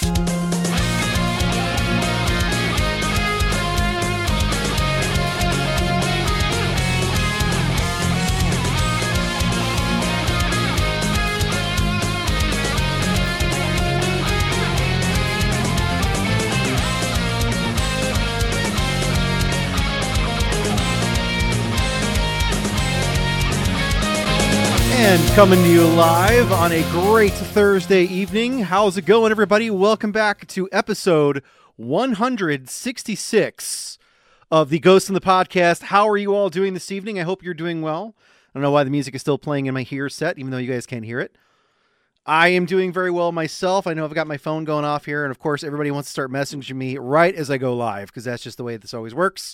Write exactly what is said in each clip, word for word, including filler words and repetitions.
And coming to you live on a great Thursday evening. How's it going, everybody? Welcome back to episode one hundred sixty-six of the Ghost in the Podcast. How are you all doing this evening? I hope you're doing well. I don't know why the music is still playing in my hear set, even though you guys can't hear it. I am doing very well myself. I know I've got my phone going off here, and of course, everybody wants to start messaging me right as I go live, because that's just the way this always works.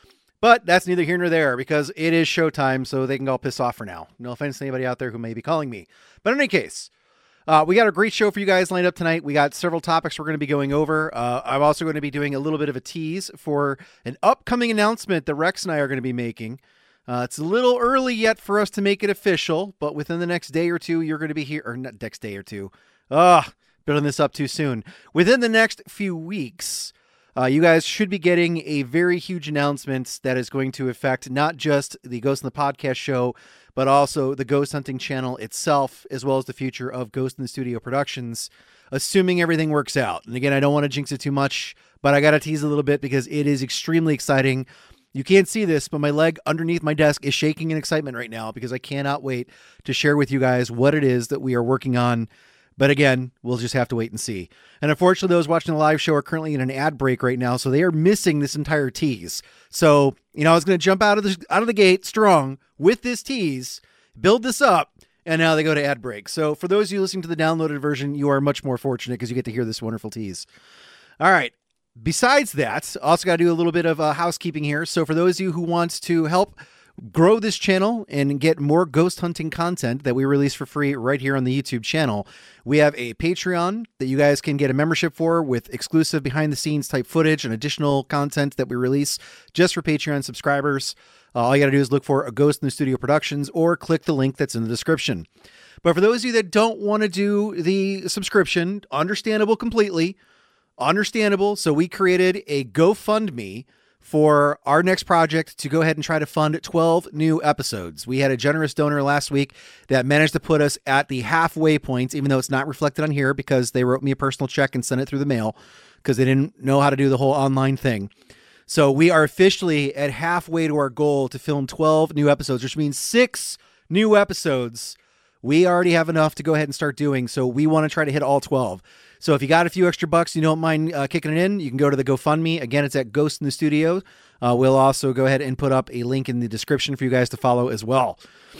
But that's neither here nor there, because it is showtime, so they can all piss off for now. No offense to anybody out there who may be calling me. But in any case, uh, we got a great show for you guys lined up tonight. We got several topics we're going to be going over. Uh, I'm also going to be doing a little bit of a tease for an upcoming announcement that Rex and I are going to be making. Uh, it's a little early yet for us to make it official, but within the next day or two, you're going to be here, or not next day or two. Ugh, building this up too soon. Within the next few weeks, Uh, you guys should be getting a very huge announcement that is going to affect not just the Ghost in the Podcast show, but also the Ghost Hunting channel itself, as well as the future of Ghost in the Studio Productions, assuming everything works out. And again, I don't want to jinx it too much, but I got to tease a little bit because it is extremely exciting. You can't see this, but my leg underneath my desk is shaking in excitement right now because I cannot wait to share with you guys what it is that we are working on. But again, we'll just have to wait and see. And unfortunately, those watching the live show are currently in an ad break right now, so they are missing this entire tease. So, you know, I was going to jump out of the out of the gate strong with this tease, build this up, and now they go to ad break. So for those of you listening to the downloaded version, you are much more fortunate because you get to hear this wonderful tease. All right. Besides that, also got to do a little bit of uh, housekeeping here. So for those of you who want to help grow this channel and get more ghost hunting content that we release for free right here on the YouTube channel, we have a Patreon that you guys can get a membership for with exclusive behind the scenes type footage and additional content that we release just for Patreon subscribers. Uh, all you got to do is look for a Ghost in the Studio Productions or click the link that's in the description. But for those of you that don't want to do the subscription, understandable completely, understandable. So we created a GoFundMe for our next project to go ahead and try to fund twelve new episodes. We had a generous donor last week that managed to put us at the halfway point, even though it's not reflected on here because they wrote me a personal check and sent it through the mail because they didn't know how to do the whole online thing. So we are officially at halfway to our goal to film twelve new episodes, which means six new episodes. We already have enough to go ahead and start doing, so we want to try to hit all twelve. So if you got a few extra bucks, you don't mind uh, kicking it in, you can go to the GoFundMe. Again, it's at Ghost in the Studio. Uh, we'll also go ahead and put up a link in the description for you guys to follow as well.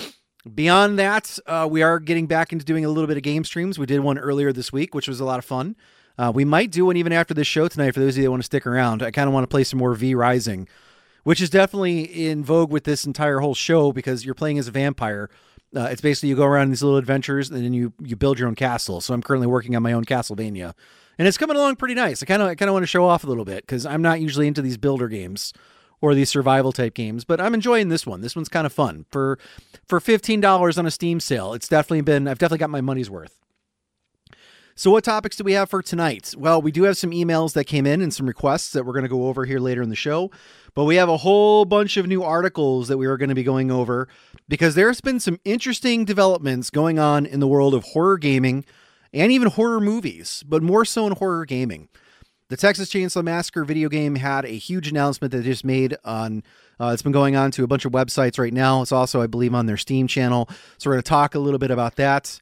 Beyond that, uh, we are getting back into doing a little bit of game streams. We did one earlier this week, which was a lot of fun. Uh, we might do one even after this show tonight for those of you that want to stick around. I kind of want to play some more V Rising, which is definitely in vogue with this entire whole show because you're playing as a vampire. Uh, it's basically you go around these little adventures and then you you build your own castle. So I'm currently working on my own Castlevania, and it's coming along pretty nice. I kind of I kind of want to show off a little bit because I'm not usually into these builder games or these survival type games, but I'm enjoying this one. This one's kind of fun for for fifteen dollars on a Steam sale. It's definitely been I've definitely got my money's worth. So what topics do we have for tonight? Well, we do have some emails that came in and some requests that we're going to go over here later in the show. But we have a whole bunch of new articles that we are going to be going over because there's been some interesting developments going on in the world of horror gaming and even horror movies, but more so in horror gaming. The Texas Chainsaw Massacre video game had a huge announcement that they just made on, uh, it's been going on to a bunch of websites right now. It's also, I believe, on their Steam channel. So we're going to talk a little bit about that.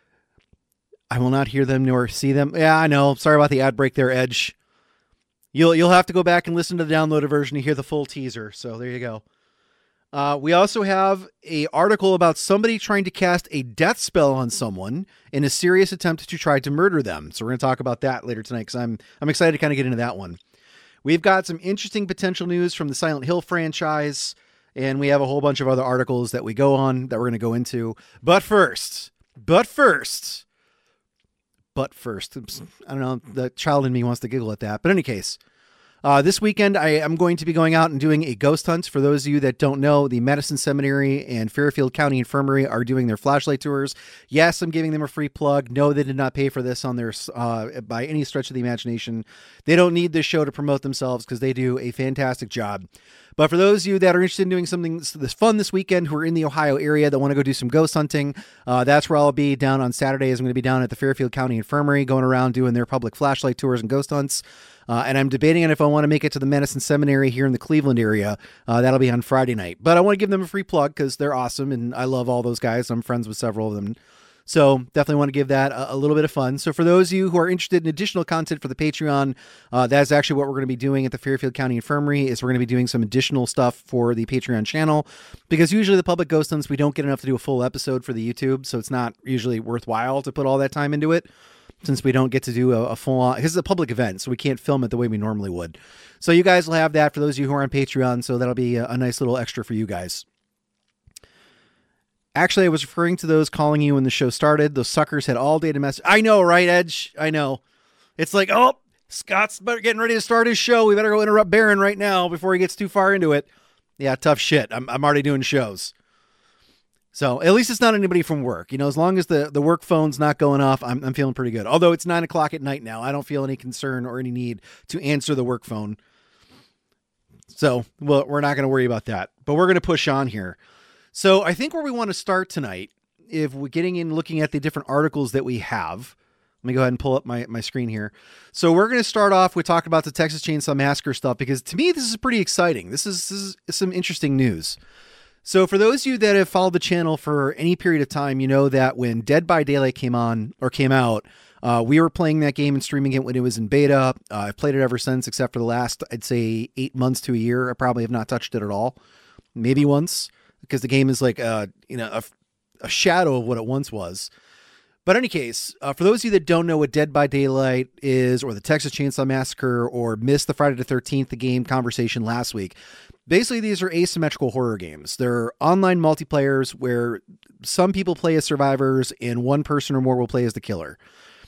I will not hear them nor see them. Yeah, I know. Sorry about the ad break there, Edge. You'll you'll have to go back and listen to the downloaded version to hear the full teaser. So there you go. Uh, we also have a article about somebody trying to cast a death spell on someone in a serious attempt to try to murder them. So we're going to talk about that later tonight because I'm I'm excited to kind of get into that one. We've got some interesting potential news from the Silent Hill franchise, and we have a whole bunch of other articles that we go on that we're going to go into. But first, but first. But first, I don't know, the child in me wants to giggle at that. But in any case, Uh, this weekend, I am going to be going out and doing a ghost hunt. For those of you that don't know, the Medicine Seminary and Fairfield County Infirmary are doing their flashlight tours. Yes, I'm giving them a free plug. No, they did not pay for this on their uh, by any stretch of the imagination. They don't need this show to promote themselves because they do a fantastic job. But for those of you that are interested in doing something this fun this weekend, who are in the Ohio area that want to go do some ghost hunting, uh, that's where I'll be down on Saturdays. I'm going to be down at the Fairfield County Infirmary going around doing their public flashlight tours and ghost hunts. Uh, and I'm debating on if I want to make it to the Medicine Seminary here in the Cleveland area. Uh, that'll be on Friday night. But I want to give them a free plug because they're awesome, and I love all those guys. I'm friends with several of them. So definitely want to give that a, a little bit of fun. So for those of you who are interested in additional content for the Patreon, uh, that's actually what we're going to be doing at the Fairfield County Infirmary, is we're going to be doing some additional stuff for the Patreon channel, because usually the public ghost hunts, we don't get enough to do a full episode for the YouTube. So it's not usually worthwhile to put all that time into it, since we don't get to do a, a full on, because it's a public event, so we can't film it the way we normally would. So you guys will have that for those of you who are on Patreon. So that'll be a, a nice little extra for you guys. Actually, I was referring to those calling you when the show started. Those suckers had all day to mess. I know, right, Edge? I know. It's like, oh, Scott's getting ready to start his show. We better go interrupt Baron right now before he gets too far into it. Yeah, tough shit. I'm, I'm already doing shows. So at least it's not anybody from work. You know, as long as the, the work phone's not going off, I'm, I'm feeling pretty good. Although it's nine o'clock at night now, I don't feel any concern or any need to answer the work phone. So well, we're not going to worry about that. But we're going to push on here. So I think where we want to start tonight, if we're getting in looking at the different articles that we have, let me go ahead and pull up my, my screen here. So we're going to start off with talking about the Texas Chainsaw Massacre stuff, because to me, this is pretty exciting. This is, this is some interesting news. So for those of you that have followed the channel for any period of time, you know that when Dead by Daylight came on or came out, uh, we were playing that game and streaming it when it was in beta. Uh, I've played it ever since, except for the last, I'd say eight months to a year. I probably have not touched it at all. Maybe once, because the game is like a, you know, a, a shadow of what it once was. But in any case, uh, for those of you that don't know what Dead by Daylight is, or the Texas Chainsaw Massacre, or missed the Friday the thirteenth the game conversation last week, basically these are asymmetrical horror games. They're online multiplayers where some people play as survivors and one person or more will play as the killer.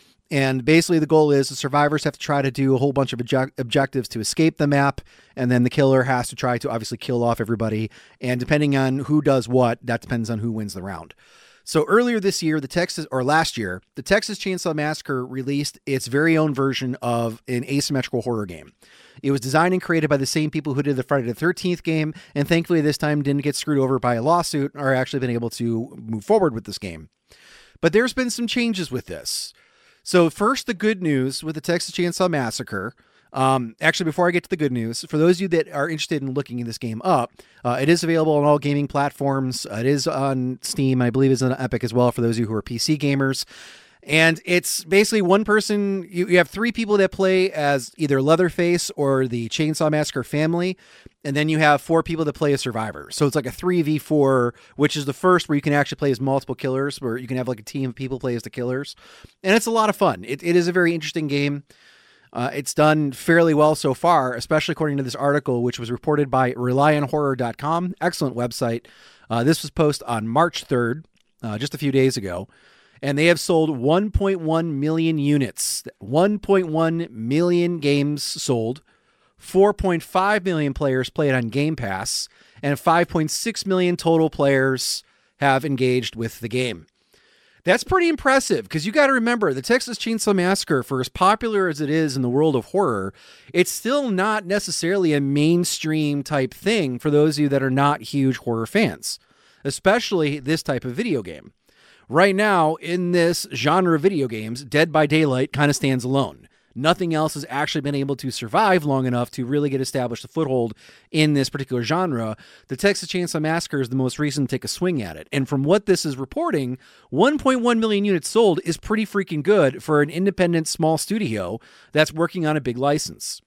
And basically the goal is the survivors have to try to do a whole bunch of object- objectives to escape the map, and then the killer has to try to obviously kill off everybody. And depending on who does what, that depends on who wins the round. So earlier this year, the Texas, or last year, the Texas Chainsaw Massacre released its very own version of an asymmetrical horror game. It was designed and created by the same people who did the Friday the thirteenth game, and thankfully this time didn't get screwed over by a lawsuit, or actually been able to move forward with this game. But there's been some changes with this. So first, the good news with the Texas Chainsaw Massacre. Um, actually, before I get to the good news, for those of you that are interested in looking this game up, uh, it is available on all gaming platforms. Uh, it is on Steam. I believe it's on Epic as well for those of you who are P C gamers. And it's basically one person. You, you have three people that play as either Leatherface or the Chainsaw Massacre family. And then you have four people that play as survivors. So it's like a three v four, which is the first where you can actually play as multiple killers, where you can have like a team of people play as the killers. And it's a lot of fun. It, it is a very interesting game. Uh, it's done fairly well so far, especially according to this article, which was reported by rely on horror dot com. Excellent website. Uh, this was posted on March third, uh, just a few days ago. And they have sold one point one million units. one point one million games sold. four point five million players played on Game Pass. And five point six million total players have engaged with the game. That's pretty impressive, because you got to remember, the Texas Chainsaw Massacre, for as popular as it is in the world of horror, it's still not necessarily a mainstream type thing for those of you that are not huge horror fans, especially this type of video game. Right now, in this genre of video games, Dead by Daylight kind of stands alone. Nothing else has actually been able to survive long enough to really get established a foothold in this particular genre. The Texas Chainsaw Massacre is the most recent to take a swing at it. And from what this is reporting, one point one million units sold is pretty freaking good for an independent small studio that's working on a big license.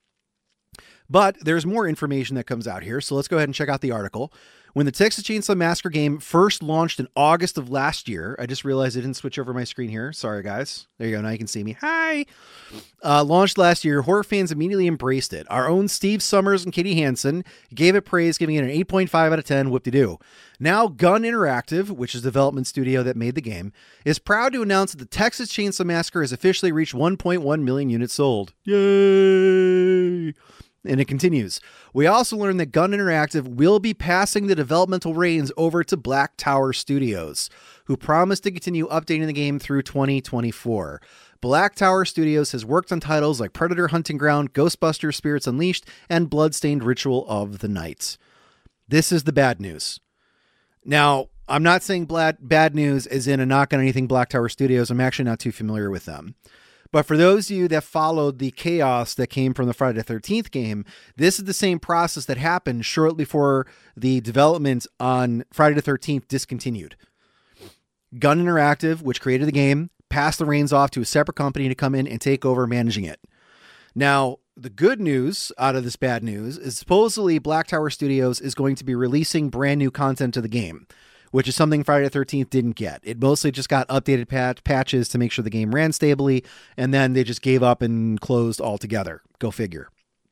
But there's more information that comes out here, so let's go ahead and check out the article. When the Texas Chainsaw Massacre game first launched in August of last year, I just realized I didn't switch over my screen here. Sorry, guys. There you go. Now you can see me. Hi. Uh, launched last year, horror fans immediately embraced it. Our own Steve Summers and Katie Hansen gave it praise, giving it an eight point five out of ten. Whoop-de-doo. Now, Gun Interactive, which is the development studio that made the game, is proud to announce that the Texas Chainsaw Massacre has officially reached one point one million units sold. Yay! And it continues. We also learned that Gun Interactive will be passing the developmental reins over to Black Tower Studios, who promised to continue updating the game through twenty twenty-four. Black Tower Studios has worked on titles like Predator Hunting Ground, Ghostbusters Spirits Unleashed, and Bloodstained Ritual of the Night. This is the bad news. Now, I'm not saying bad, bad news as in a knock on anything Black Tower Studios. I'm actually not too familiar with them. But for those of you that followed the chaos that came from the Friday the thirteenth game, this is the same process that happened shortly before the development on Friday the thirteenth discontinued. Gun Interactive, which created the game, passed the reins off to a separate company to come in and take over managing it. Now, the good news out of this bad news is supposedly Black Tower Studios is going to be releasing brand new content to the game, which is something Friday the thirteenth didn't get. It mostly just got updated pat- patches to make sure the game ran stably, and then they just gave up and closed altogether. Go figure.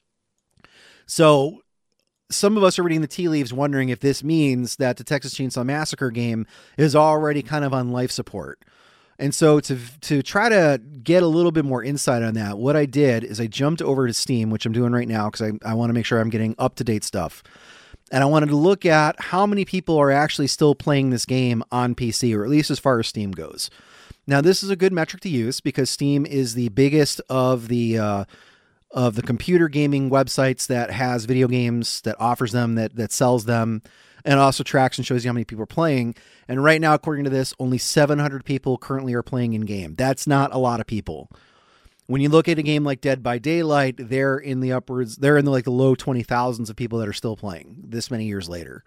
So some of us are reading the tea leaves wondering if this means that the Texas Chainsaw Massacre game is already kind of on life support. And so to to try to get a little bit more insight on that, what I did is I jumped over to Steam, which I'm doing right now because I, I want to make sure I'm getting up-to-date stuff. And I wanted to look at how many people are actually still playing this game on P C, or at least as far as Steam goes. Now, this is a good metric to use because Steam is the biggest of the uh, of the computer gaming websites that has video games, that offers them, that that sells them, and also tracks and shows you how many people are playing. And right now, according to this, only seven hundred people currently are playing in game. That's not a lot of people. When you look at a game like Dead by Daylight, they're in the upwards, they're in the like the low twenty thousands of people that are still playing this many years later.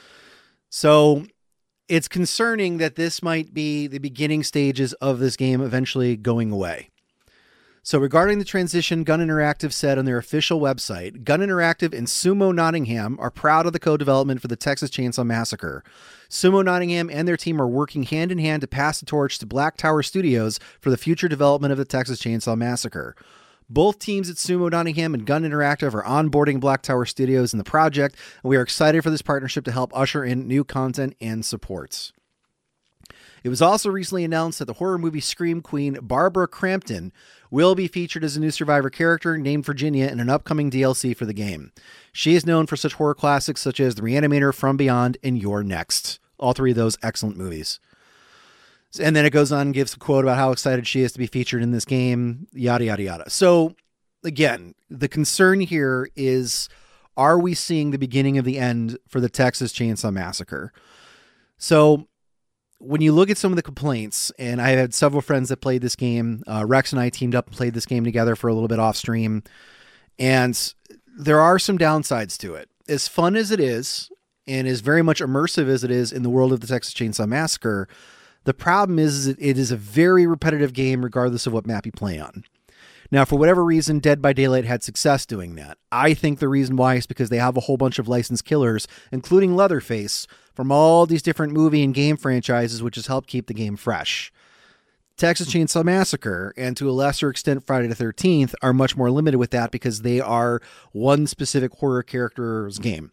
So it's concerning that this might be the beginning stages of this game eventually going away. So regarding the transition, Gun Interactive said on their official website, Gun Interactive and Sumo Nottingham are proud of the co-development for the Texas Chainsaw Massacre. Sumo Nottingham and their team are working hand in hand to pass the torch to Black Tower Studios for the future development of the Texas Chainsaw Massacre. Both teams at Sumo Nottingham and Gun Interactive are onboarding Black Tower Studios in the project, and we are excited for this partnership to help usher in new content and supports. It was also recently announced that the horror movie Scream Queen Barbara Crampton will be featured as a new Survivor character named Virginia in an upcoming D L C for the game. She is known for such horror classics such as The Reanimator, From Beyond, and You're Next. All three of those excellent movies. And then it goes on and gives a quote about how excited she is to be featured in this game, yada, yada, yada. So again, the concern here is, are we seeing the beginning of the end for the Texas Chainsaw Massacre? So when you look at some of the complaints, and I had several friends that played this game, uh, Rex and I teamed up and played this game together for a little bit off stream, and there are some downsides to it. As fun as it is, and as very much immersive as it is in the world of the Texas Chainsaw Massacre, the problem is that it is a very repetitive game regardless of what map you play on. Now, for whatever reason, Dead by Daylight had success doing that. I think the reason why is because they have a whole bunch of licensed killers, including Leatherface, from all these different movie and game franchises, which has helped keep the game fresh. Texas Chainsaw Massacre, and to a lesser extent Friday the thirteenth, are much more limited with that because they are one specific horror character's game.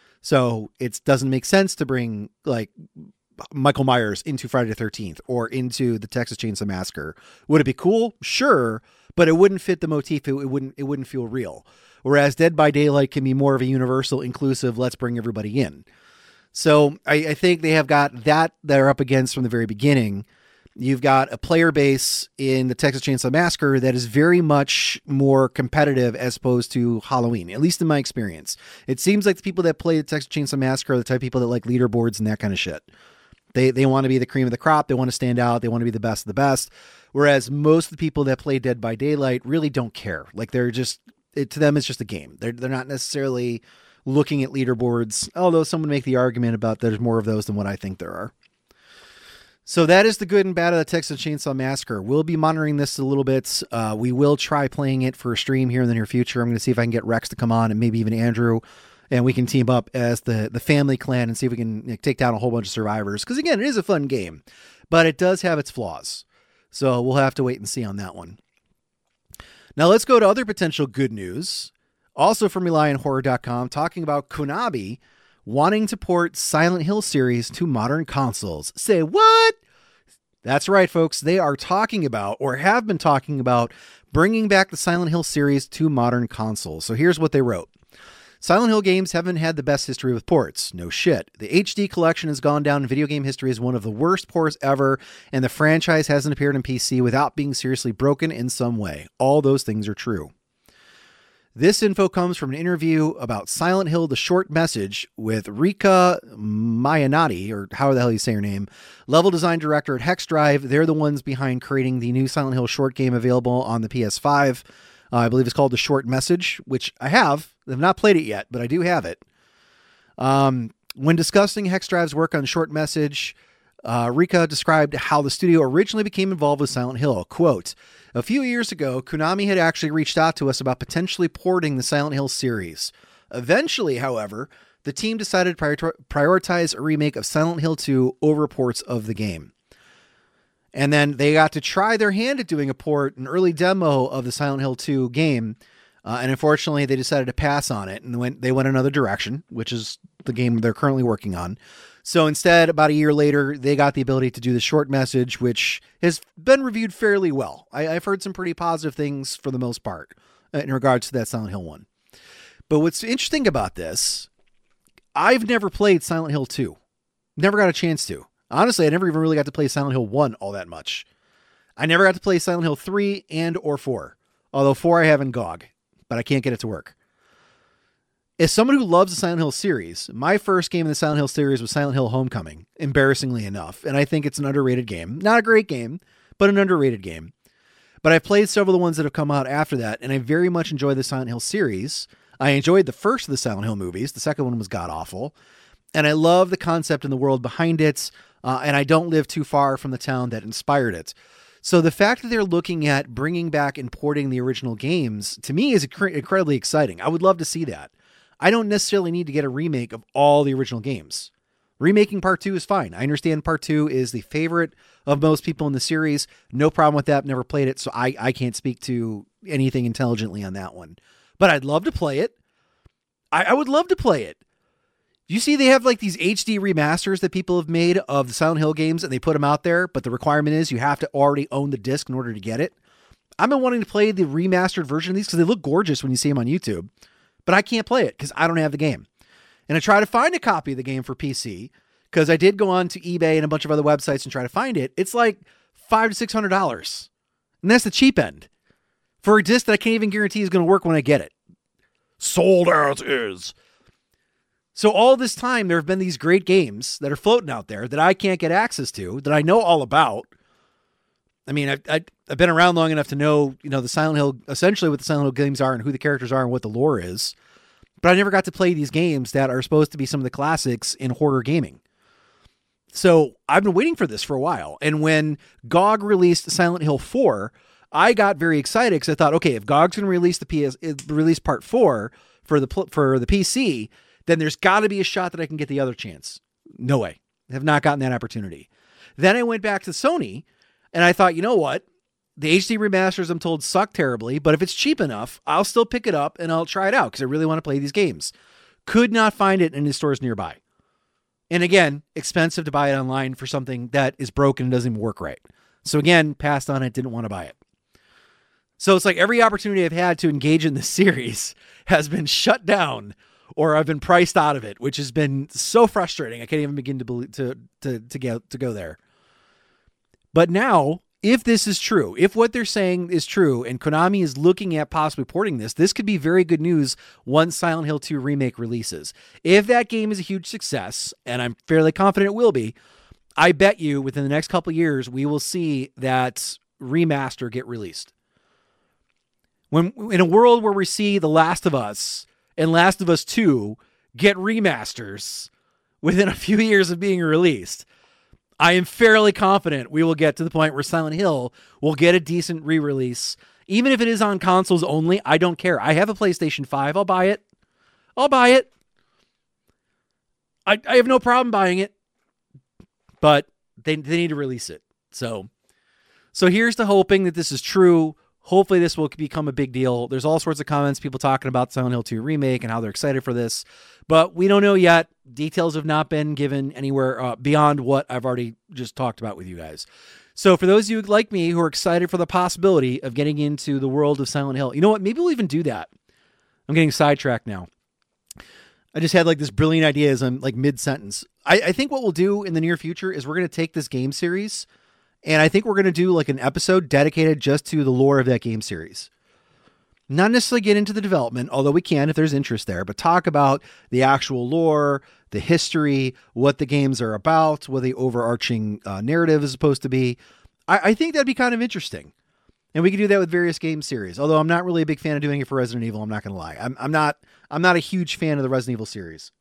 So it doesn't make sense to bring like Michael Myers into Friday the thirteenth or into the Texas Chainsaw Massacre. Would it be cool? Sure, but it wouldn't fit the motif. It, it wouldn't. It wouldn't feel real. Whereas Dead by Daylight can be more of a universal, inclusive, let's bring everybody in. So I, I think they have got that they're up against from the very beginning. You've got a player base in the Texas Chainsaw Massacre that is very much more competitive as opposed to Halloween, at least in my experience. It seems like the people that play the Texas Chainsaw Massacre are the type of people that like leaderboards and that kind of shit. They they want to be the cream of the crop. They want to stand out. They want to be the best of the best. Whereas most of the people that play Dead by Daylight really don't care. Like they're just, it, to them, it's just a game. They're, they're not necessarily looking at leaderboards, although some would make the argument about there's more of those than what I think there are. So that is the good and bad of the Texas Chainsaw Massacre. We'll be monitoring this a little bit. Uh, we will try playing it for a stream here in the near future. I'm going to see if I can get Rex to come on and maybe even Andrew, and we can team up as the, the family clan and see if we can, you know, take down a whole bunch of survivors. Because again, it is a fun game, but it does have its flaws. So we'll have to wait and see on that one. Now let's go to other potential good news. Also from Reliant Horror dot com, talking about Konami wanting to port Silent Hill series to modern consoles. Say what? That's right, folks. They are talking about, or have been talking about, bringing back the Silent Hill series to modern consoles. So here's what they wrote. Silent Hill games haven't had the best history with ports. No shit. The H D collection has gone down in video game history as one of the worst ports ever, and the franchise hasn't appeared on P C without being seriously broken in some way. All those things are true. This info comes from an interview about Silent Hill: The Short Message with Rika Mayanati, or how the hell you say her name, level design director at Hex Drive. They're the ones behind creating the new Silent Hill short game available on the P S five. Uh, I believe it's called The Short Message, which I have. I've not played it yet, but I do have it. Um, when discussing Hex Drive's work on Short Message, uh, Rika described how the studio originally became involved with Silent Hill. Quote, a few years ago, Konami had actually reached out to us about potentially porting the Silent Hill series. Eventually, however, the team decided to prior- prioritize a remake of Silent Hill two over ports of the game. And then they got to try their hand at doing a port, an early demo of the Silent Hill two game. Uh, and unfortunately, they decided to pass on it and went, they went another direction, which is the game they're currently working on. So instead, about a year later, they got the ability to do the Short Message, which has been reviewed fairly well. I, I've heard some pretty positive things for the most part in regards to that Silent Hill one. But what's interesting about this, I've never played Silent Hill two. Never got a chance to. Honestly, I never even really got to play Silent Hill one all that much. I never got to play Silent Hill three and or four. Although four I have in G O G, but I can't get it to work. As someone who loves the Silent Hill series, my first game in the Silent Hill series was Silent Hill Homecoming, embarrassingly enough. And I think it's an underrated game. Not a great game, but an underrated game. But I've played several of the ones that have come out after that, and I very much enjoy the Silent Hill series. I enjoyed the first of the Silent Hill movies. The second one was god-awful. And I love the concept and the world behind it, uh, and I don't live too far from the town that inspired it. So the fact that they're looking at bringing back and porting the original games, to me, is inc- incredibly exciting. I would love to see that. I don't necessarily need to get a remake of all the original games. Remaking part two is fine. I understand part two is the favorite of most people in the series. No problem with that. Never played it, so I, I can't speak to anything intelligently on that one. But I'd love to play it. I, I would love to play it. You see they have like these H D remasters that people have made of the Silent Hill games, and they put them out there, but the requirement is you have to already own the disc in order to get it. I've been wanting to play the remastered version of these because they look gorgeous when you see them on YouTube. But I can't play it because I don't have the game. And I try to find a copy of the game for P C because I did go on to eBay and a bunch of other websites and try to find it. It's like five to six hundred dollars, and that's the cheap end for a disc that I can't even guarantee is going to work when I get it. Sold as is. So all this time, there have been these great games that are floating out there that I can't get access to, that I know all about. I mean, I've, I've been around long enough to know, you know, the Silent Hill, essentially what the Silent Hill games are and who the characters are and what the lore is. But I never got to play these games that are supposed to be some of the classics in horror gaming. So I've been waiting for this for a while. And when G O G released Silent Hill four, I got very excited because I thought, okay, if G O G's going to release the P S, release part four for the for the P C, then there's got to be a shot that I can get the other chance. No way. I have not gotten that opportunity. Then I went back to Sony. And I thought, you know what? The H D remasters, I'm told, suck terribly, but if it's cheap enough, I'll still pick it up and I'll try it out because I really want to play these games. Could not find it in the stores nearby. And again, expensive to buy it online for something that is broken and doesn't even work right. So again, passed on it, didn't want to buy it. So it's like every opportunity I've had to engage in this series has been shut down or I've been priced out of it, which has been so frustrating. I can't even begin to believe, to, to, to, get, to go there. But now, if this is true, if what they're saying is true, and Konami is looking at possibly porting this, this could be very good news once Silent Hill two Remake releases. If that game is a huge success, and I'm fairly confident it will be, I bet you within the next couple of years, we will see that remaster get released. When in a world where we see The Last of Us and Last of Us two get remasters within a few years of being released, I am fairly confident we will get to the point where Silent Hill will get a decent re-release. Even if it is on consoles only, I don't care. I have a PlayStation five. I'll buy it. I'll buy it. I, I have no problem buying it. But they, they need to release it. So, so here's to hoping that this is true. Hopefully this will become a big deal. There's all sorts of comments, people talking about Silent Hill two Remake and how they're excited for this, but we don't know yet. Details have not been given anywhere uh, beyond what I've already just talked about with you guys. So for those of you like me who are excited for the possibility of getting into the world of Silent Hill, you know what? Maybe we'll even do that. I'm getting sidetracked now. I just had like this brilliant idea as I'm like mid-sentence. I, I think what we'll do in the near future is we're going to take this game series, and I think we're going to do like an episode dedicated just to the lore of that game series. Not necessarily get into the development, although we can if there's interest there, but talk about the actual lore, the history, what the games are about, what the overarching uh, narrative is supposed to be. I, I think that'd be kind of interesting. And we could do that with various game series. Although I'm not really a big fan of doing it for Resident Evil, I'm not going to lie. I'm, I'm not I'm not a huge fan of the Resident Evil series.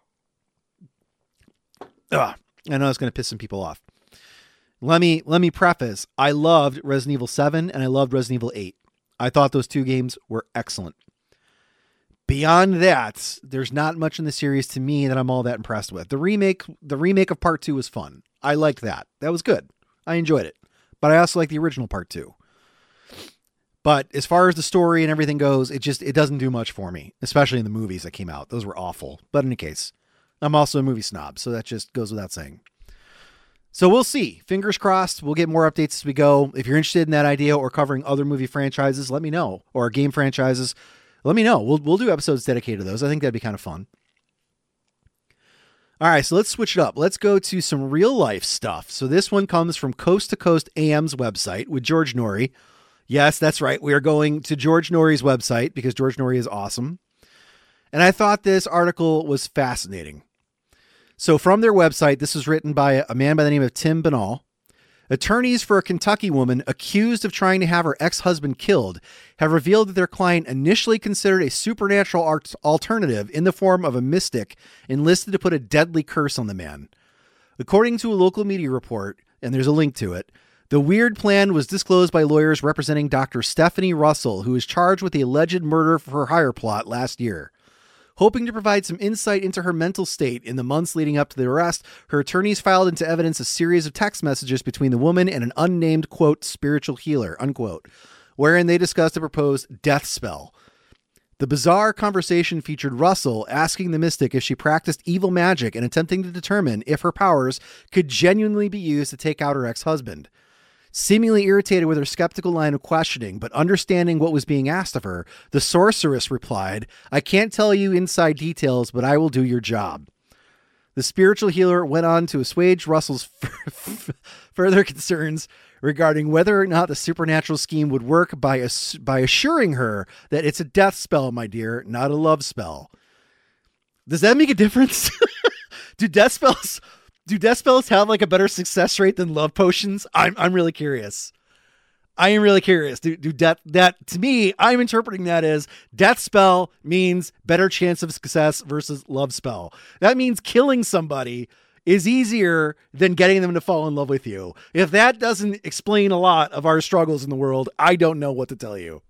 Ugh, I know it's going to piss some people off. Let me let me preface, I loved Resident Evil seven and I loved Resident Evil eight. I thought those two games were excellent. Beyond that, there's not much in the series to me that I'm all that impressed with. The remake, the remake of part two was fun. I liked that. That was good. I enjoyed it. But I also like the original part two. But as far as the story and everything goes, it just, it doesn't do much for me, especially in the movies that came out. Those were awful. But in any case, I'm also a movie snob, so that just goes without saying. So we'll see. Fingers crossed. We'll get more updates as we go. If you're interested in that idea or covering other movie franchises, let me know. Or game franchises, let me know. We'll we'll do episodes dedicated to those. I think that'd be kind of fun. All right, so let's switch it up. Let's go to some real life stuff. So this one comes from Coast to Coast A M's website with George Norrie. Yes, that's right. We are going to George Norrie's website because George Norrie is awesome. And I thought this article was fascinating. So from their website, this was written by a man by the name of Tim Banal. Attorneys for a Kentucky woman accused of trying to have her ex-husband killed have revealed that their client initially considered a supernatural art- alternative in the form of a mystic enlisted to put a deadly curse on the man. According to a local media report, and there's a link to it, the weird plan was disclosed by lawyers representing Doctor Stephanie Russell, who was charged with the alleged murder for hire plot last year. Hoping to provide some insight into her mental state in the months leading up to the arrest, her attorneys filed into evidence a series of text messages between the woman and an unnamed, quote, spiritual healer, unquote, wherein they discussed a proposed death spell. The bizarre conversation featured Russell asking the mystic if she practiced evil magic and attempting to determine if her powers could genuinely be used to take out her ex-husband. Seemingly irritated with her skeptical line of questioning, but understanding what was being asked of her, the sorceress replied, "I can't tell you inside details, but I will do your job." The spiritual healer went on to assuage Russell's f- further concerns regarding whether or not the supernatural scheme would work by, ass- by assuring her that it's a death spell, my dear, not a love spell. Does that make a difference? Do death spells... Do death spells have like a better success rate than love potions? I'm I'm really curious. I am really curious. Do do death that to me, I'm interpreting that as death spell means better chance of success versus love spell. That means killing somebody is easier than getting them to fall in love with you. If that doesn't explain a lot of our struggles in the world, I don't know what to tell you.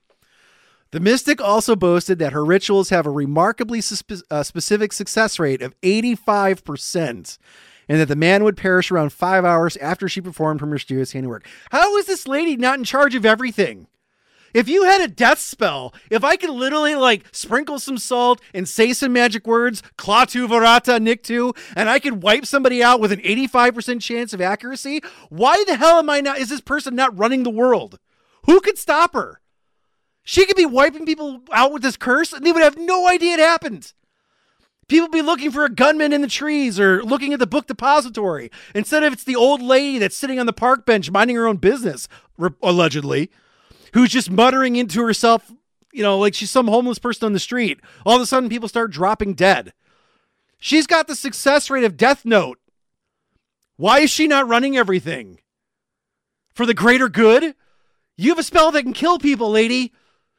The mystic also boasted that her rituals have a remarkably spe- uh, specific success rate of eighty-five percent. And that the man would perish around five hours after she performed her mysterious handiwork. How is this lady not in charge of everything? If you had a death spell, if I could literally like sprinkle some salt and say some magic words, Klaatu Varata Niktu, and I could wipe somebody out with an eighty-five percent chance of accuracy, why the hell am I not, is this person not running the world? Who could stop her? She could be wiping people out with this curse and they would have no idea it happened. People be looking for a gunman in the trees or looking at the book depository instead of it's the old lady that's sitting on the park bench minding her own business, re- allegedly, who's just muttering into herself, you know, like she's some homeless person on the street. All of a sudden, people start dropping dead. She's got the success rate of Death Note. Why is she not running everything? For the greater good? You have a spell that can kill people, lady.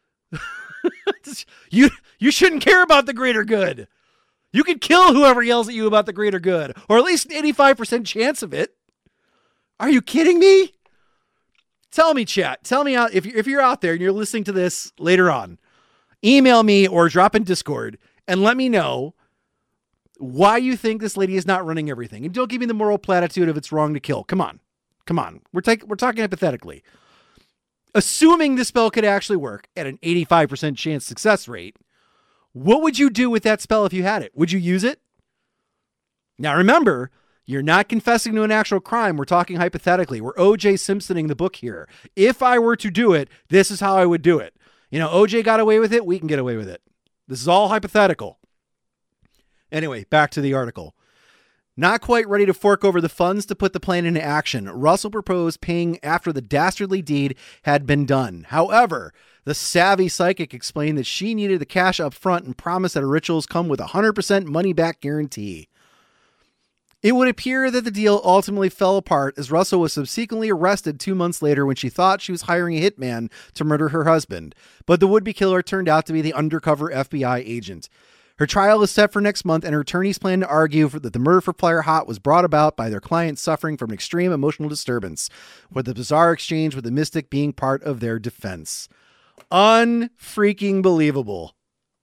you, you shouldn't care about the greater good. You could kill whoever yells at you about the greater good, or at least an eighty-five percent chance of it. Are you kidding me? Tell me, chat. Tell me out if you're, if you're out there and you're listening to this later on, email me or drop in Discord and let me know why you think this lady is not running everything. And don't give me the moral platitude of it's wrong to kill. Come on. Come on. We're, take, we're talking hypothetically. assuming the spell could actually work at an eighty-five percent chance success rate, what would you do with that spell if you had it? Would you use it? Now remember, you're not confessing to an actual crime. We're talking hypothetically. We're O J Simpsoning the book here. If I were to do it, this is how I would do it. You know, O J got away with it. We can get away with it. This is all hypothetical. Anyway, back to the article. Not quite ready to fork over the funds to put the plan into action, Russell proposed paying after the dastardly deed had been done. However, the savvy psychic explained that she needed the cash up front and promised that her rituals come with a one hundred percent money-back guarantee. It would appear that the deal ultimately fell apart as Russell was subsequently arrested two months later when she thought she was hiring a hitman to murder her husband. But the would-be killer turned out to be the undercover F B I agent. Her trial is set for next month, and her attorneys plan to argue for, that the murder for Fire Hot was brought about by their client suffering from extreme emotional disturbance, with the bizarre exchange with the mystic being part of their defense. Unfreaking believable.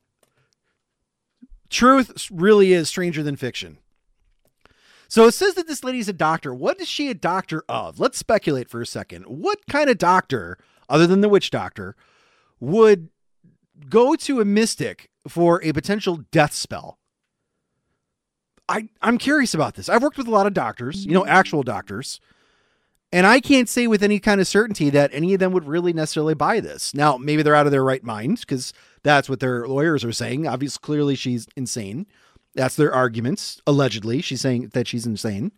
Truth really is stranger than fiction. So it says that this lady's a doctor. What is she a doctor of? Let's speculate for a second. What kind of doctor, other than the witch doctor, would go to a mystic for a potential death spell? I, I'm curious about this. I've worked with a lot of doctors, you know, actual doctors, and I can't say with any kind of certainty that any of them would really necessarily buy this. Now, maybe they're out of their right mind because that's what their lawyers are saying. Obviously, clearly she's insane. That's their arguments. Allegedly, she's saying that she's insane.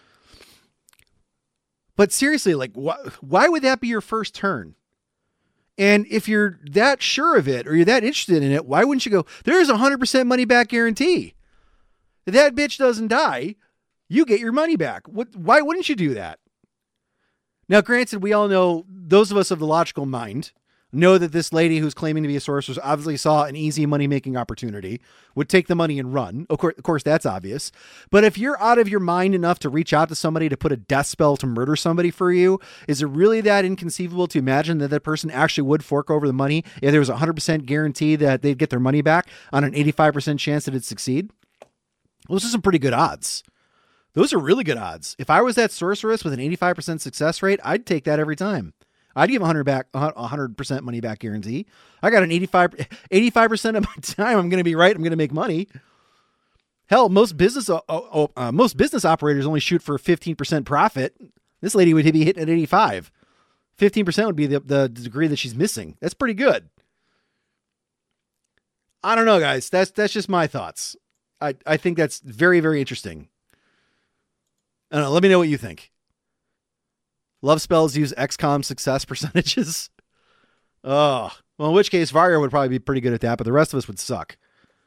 But seriously, like, wh- why would that be your first turn? And if you're that sure of it or you're that interested in it, why wouldn't you go, there's a one hundred percent money back guarantee. If that bitch doesn't die, you get your money back. What? Why wouldn't you do that? Now, granted, we all know, those of us of the logical mind, know that this lady who's claiming to be a sorceress obviously saw an easy money-making opportunity, would take the money and run. Of course, of course, that's obvious. But if you're out of your mind enough to reach out to somebody to put a death spell to murder somebody for you, is it really that inconceivable to imagine that that person actually would fork over the money if there was a one hundred percent guarantee that they'd get their money back on an eighty-five percent chance that it'd succeed? Well, those are some pretty good odds. Those are really good odds. If I was that sorceress with an eighty-five percent success rate, I'd take that every time. I'd give one hundred back, one hundred percent money back guarantee. I got an eighty-five, eighty-five percent of my time. I'm going to be right. I'm going to make money. Hell, most business, uh, uh, most business operators only shoot for fifteen percent profit. This lady would be hitting at eighty-five. fifteen percent would be the, the degree that she's missing. That's pretty good. I don't know, guys. That's, that's just my thoughts. I, I think that's very, very interesting. I don't know. Let me know what you think. Love spells use X COM success percentages. Oh, well, in which case Varya would probably be pretty good at that, but the rest of us would suck.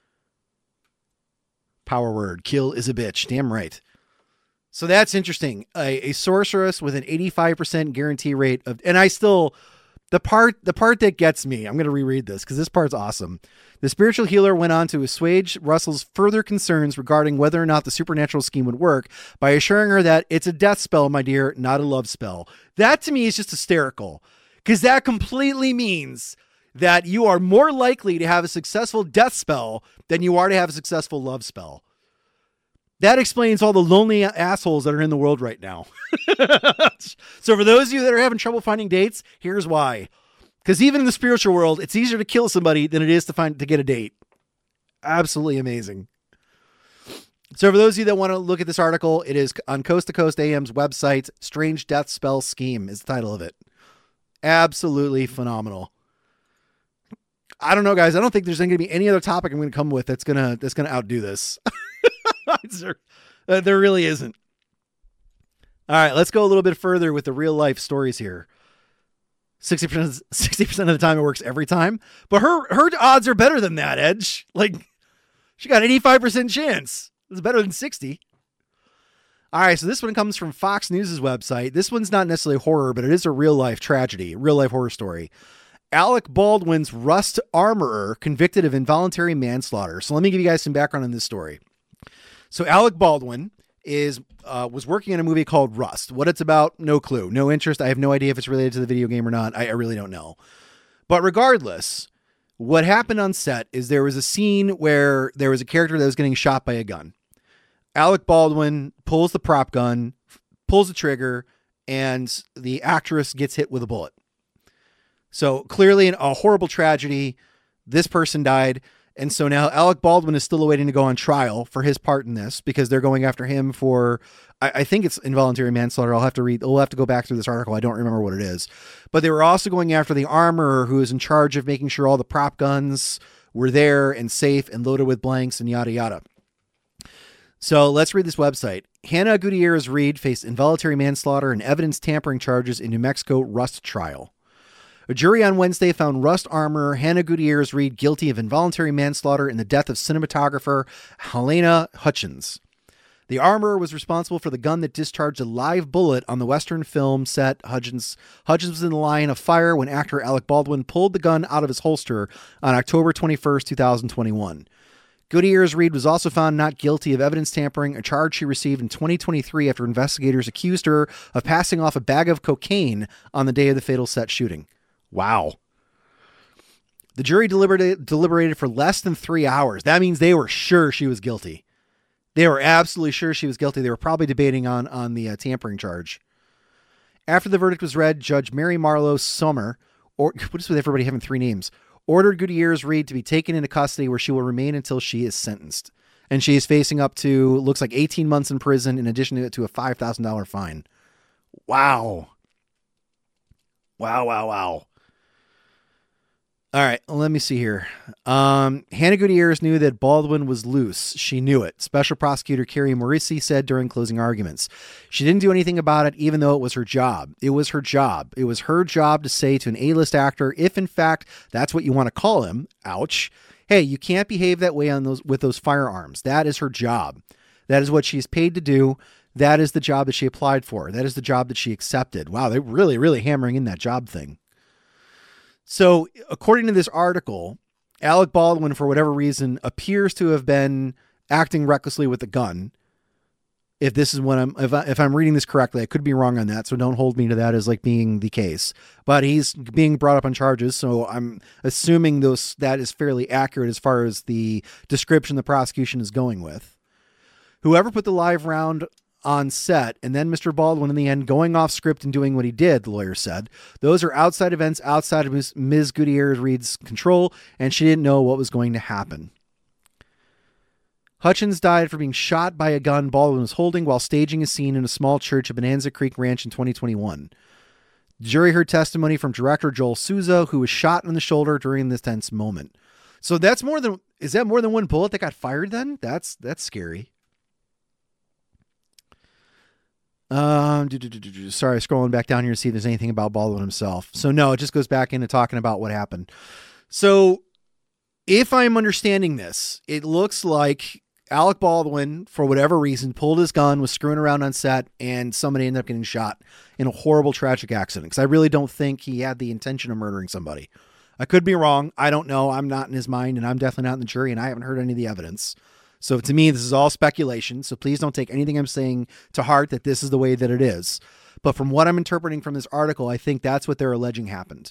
Power word, kill is a bitch. Damn right. So that's interesting. A, a sorceress with an eighty-five percent guarantee rate of, and I still, the part, the part that gets me, I'm going to reread this because this part's awesome. The spiritual healer went on to assuage Russell's further concerns regarding whether or not the supernatural scheme would work by assuring her that it's a death spell, my dear, not a love spell. That to me is just hysterical because that completely means that you are more likely to have a successful death spell than you are to have a successful love spell. That explains all the lonely assholes that are in the world right now. So for those of you that are having trouble finding dates, here's why. Because even in the spiritual world, it's easier to kill somebody than it is to find to get a date. Absolutely amazing. So for those of you that want to look at this article, it is on Coast to Coast A M's website. Strange Death Spell Scheme is the title of it. Absolutely phenomenal. I don't know, guys. I don't think there's going to be any other topic I'm going to come with that's going to that's going to outdo this. there, uh, there really isn't. All right, let's go a little bit further with the real life stories here. sixty percent, sixty percent of the time it works every time, but her, her odds are better than that, Edge. Like, she got an eighty-five percent chance. It's better than sixty. All right, so this one comes from Fox News' website. This one's not necessarily horror, but it is a real life tragedy, real life horror story. Alec Baldwin's Rust armorer convicted of involuntary manslaughter. So let me give you guys some background on this story. So Alec Baldwin is uh, was working on a movie called Rust. What it's about, no clue, no interest. I have no idea if it's related to the video game or not. I, I really don't know. But regardless, what happened on set is there was a scene where there was a character that was getting shot by a gun. Alec Baldwin pulls the prop gun, pulls the trigger, and the actress gets hit with a bullet. So clearly a horrible tragedy. This person died. And so now Alec Baldwin is still awaiting to go on trial for his part in this because they're going after him for, I, I think it's involuntary manslaughter. I'll have to read, we'll have to go back through this article. I don't remember what it is, but they were also going after the armorer who is in charge of making sure all the prop guns were there and safe and loaded with blanks and yada, yada. So let's read this website. Hannah Gutierrez Reed faced involuntary manslaughter and evidence tampering charges in New Mexico Rust trial. A jury on Wednesday found Rust armorer Hannah Gutierrez Reed guilty of involuntary manslaughter in the death of cinematographer Halyna Hutchins. The armorer was responsible for the gun that discharged a live bullet on the Western film set. Hutchins, Hutchins was in the line of fire when actor Alec Baldwin pulled the gun out of his holster on October twenty-first, twenty twenty-one. Gutierrez Reed was also found not guilty of evidence tampering, a charge she received in twenty twenty-three after investigators accused her of passing off a bag of cocaine on the day of the fatal set shooting. Wow. The jury deliberated, deliberated for less than three hours. That means they were sure she was guilty. They were absolutely sure she was guilty. They were probably debating on, on the uh, tampering charge. After the verdict was read, Judge Mary Marlowe Sommer, or what is with everybody having three names, ordered Gutierrez Reed to be taken into custody where she will remain until she is sentenced. And she is facing up to, looks like eighteen months in prison in addition to, to a five thousand dollars fine. Wow. Wow, wow, wow. All right, let me see here. Um, Hannah Gutierrez knew that Baldwin was loose. She knew it. Special Prosecutor Carrie Morrissey said during closing arguments. She didn't do anything about it, even though it was her job. It was her job. It was her job to say to an A-list actor, if in fact that's what you want to call him, ouch, hey, you can't behave that way on those with those firearms. That is her job. That is what she's paid to do. That is the job that she applied for. That is the job that she accepted. Wow, they're really, really hammering in that job thing. So according to this article, Alec Baldwin, for whatever reason, appears to have been acting recklessly with the gun. If this is what I'm, if, I, if I'm reading this correctly, I could be wrong on that. So don't hold me to that as like being the case, but he's being brought up on charges. So I'm assuming those, that is fairly accurate as far as the description the prosecution is going with. Whoever put the live round on set, and then Mister Baldwin in the end going off script and doing what he did, the lawyer said. Those are outside events outside of Miz Gutierrez Reed's control, and she didn't know what was going to happen. Hutchins died for being shot by a gun Baldwin was holding while staging a scene in a small church at Bonanza Creek Ranch in twenty twenty-one. The jury heard testimony from director Joel Souza, who was shot in the shoulder during this tense moment. So that's more than, is that more than one bullet that got fired then? That's, that's scary. Um, do, do, do, do, do. Sorry, scrolling back down here to see if there's anything about Baldwin himself. So no, it just goes back into talking about what happened. So if I'm understanding this, it looks like Alec Baldwin, for whatever reason, pulled his gun, was screwing around on set, and somebody ended up getting shot in a horrible, tragic accident. Because I really don't think he had the intention of murdering somebody. I could be wrong. I don't know. I'm not in his mind, and I'm definitely not in the jury, and I haven't heard any of the evidence. So to me, this is all speculation. So please don't take anything I'm saying to heart that this is the way that it is. But from what I'm interpreting from this article, I think that's what they're alleging happened.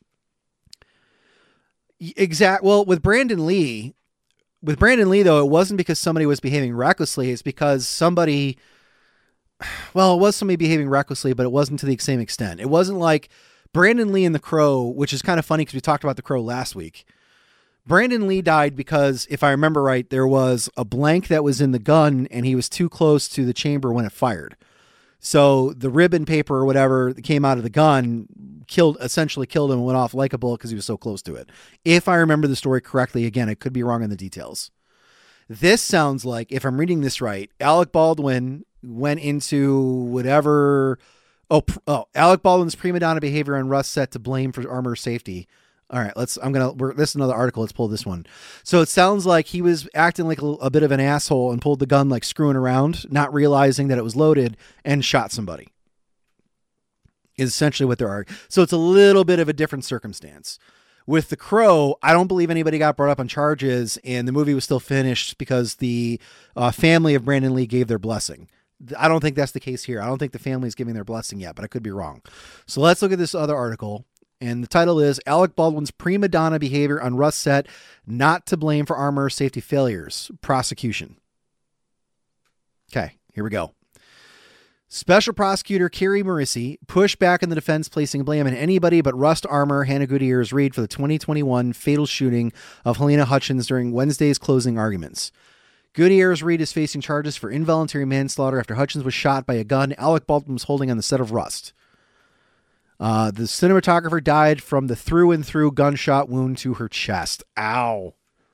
Exact. Well, with Brandon Lee, with Brandon Lee, though, it wasn't because somebody was behaving recklessly. It's because somebody, well, it was somebody behaving recklessly, but it wasn't to the same extent. It wasn't like Brandon Lee and The Crow, which is kind of funny because we talked about The Crow last week. Brandon Lee died because, if I remember right, there was a blank that was in the gun and he was too close to the chamber when it fired. So the ribbon paper or whatever that came out of the gun killed, essentially killed him and went off like a bullet because he was so close to it. If I remember the story correctly, again, I could be wrong on the details. This sounds like, if I'm reading this right, Alec Baldwin went into whatever, oh, oh Alec Baldwin's prima donna behavior on Rust set to blame for armor safety. All right, let's, I'm going to, this is another article. Let's pull this one. So it sounds like he was acting like a, a bit of an asshole and pulled the gun, like screwing around, not realizing that it was loaded, and shot somebody. Is essentially what there are. So it's a little bit of a different circumstance. With The Crow, I don't believe anybody got brought up on charges, and the movie was still finished because the uh, family of Brandon Lee gave their blessing. I don't think that's the case here. I don't think the family is giving their blessing yet, but I could be wrong. So let's look at this other article. And the title is Alec Baldwin's prima donna behavior on Rust set, not to blame for armor safety failures. Prosecution. Okay, here we go. Special prosecutor Carrie Marissi pushed back in the defense, placing blame on anybody but Rust Armour, Hannah Gutierrez Reed, for the twenty twenty-one fatal shooting of Halyna Hutchins during Wednesday's closing arguments. Gutierrez Reed is facing charges for involuntary manslaughter after Hutchins was shot by a gun Alec Baldwin was holding on the set of Rust. Uh, the cinematographer died from the through-and-through gunshot wound to her chest. Ow.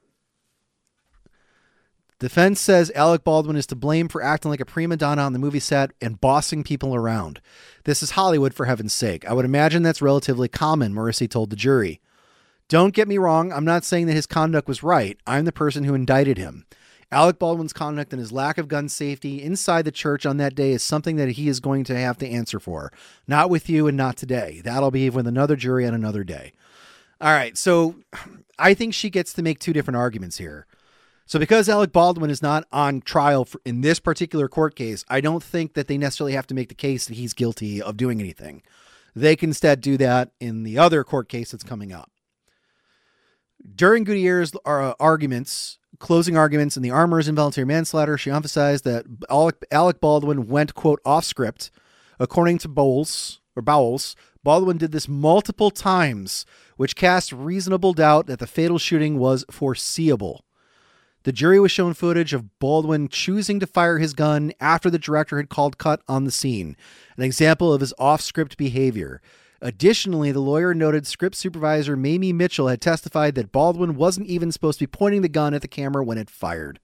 Defense says Alec Baldwin is to blame for acting like a prima donna on the movie set and bossing people around. This is Hollywood, for heaven's sake. I would imagine that's relatively common, Morrissey told the jury. Don't get me wrong, I'm not saying that his conduct was right. I'm the person who indicted him. Alec Baldwin's conduct and his lack of gun safety inside the church on that day is something that he is going to have to answer for. Not with you and not today. That'll be with another jury on another day. All right, so I think she gets to make two different arguments here. So because Alec Baldwin is not on trial for, in this particular court case, I don't think that they necessarily have to make the case that he's guilty of doing anything. They can instead do that in the other court case that's coming up. During Gutierrez's uh, arguments, closing arguments in the Armour's involuntary manslaughter, she emphasized that Alec, Alec Baldwin went, quote, off script. According to Bowles, or Bowles, Baldwin did this multiple times, which cast reasonable doubt that the fatal shooting was foreseeable. The jury was shown footage of Baldwin choosing to fire his gun after the director had called cut on the scene, an example of his off-script behavior. Additionally, the lawyer noted script supervisor Mamie Mitchell had testified that Baldwin wasn't even supposed to be pointing the gun at the camera when it fired.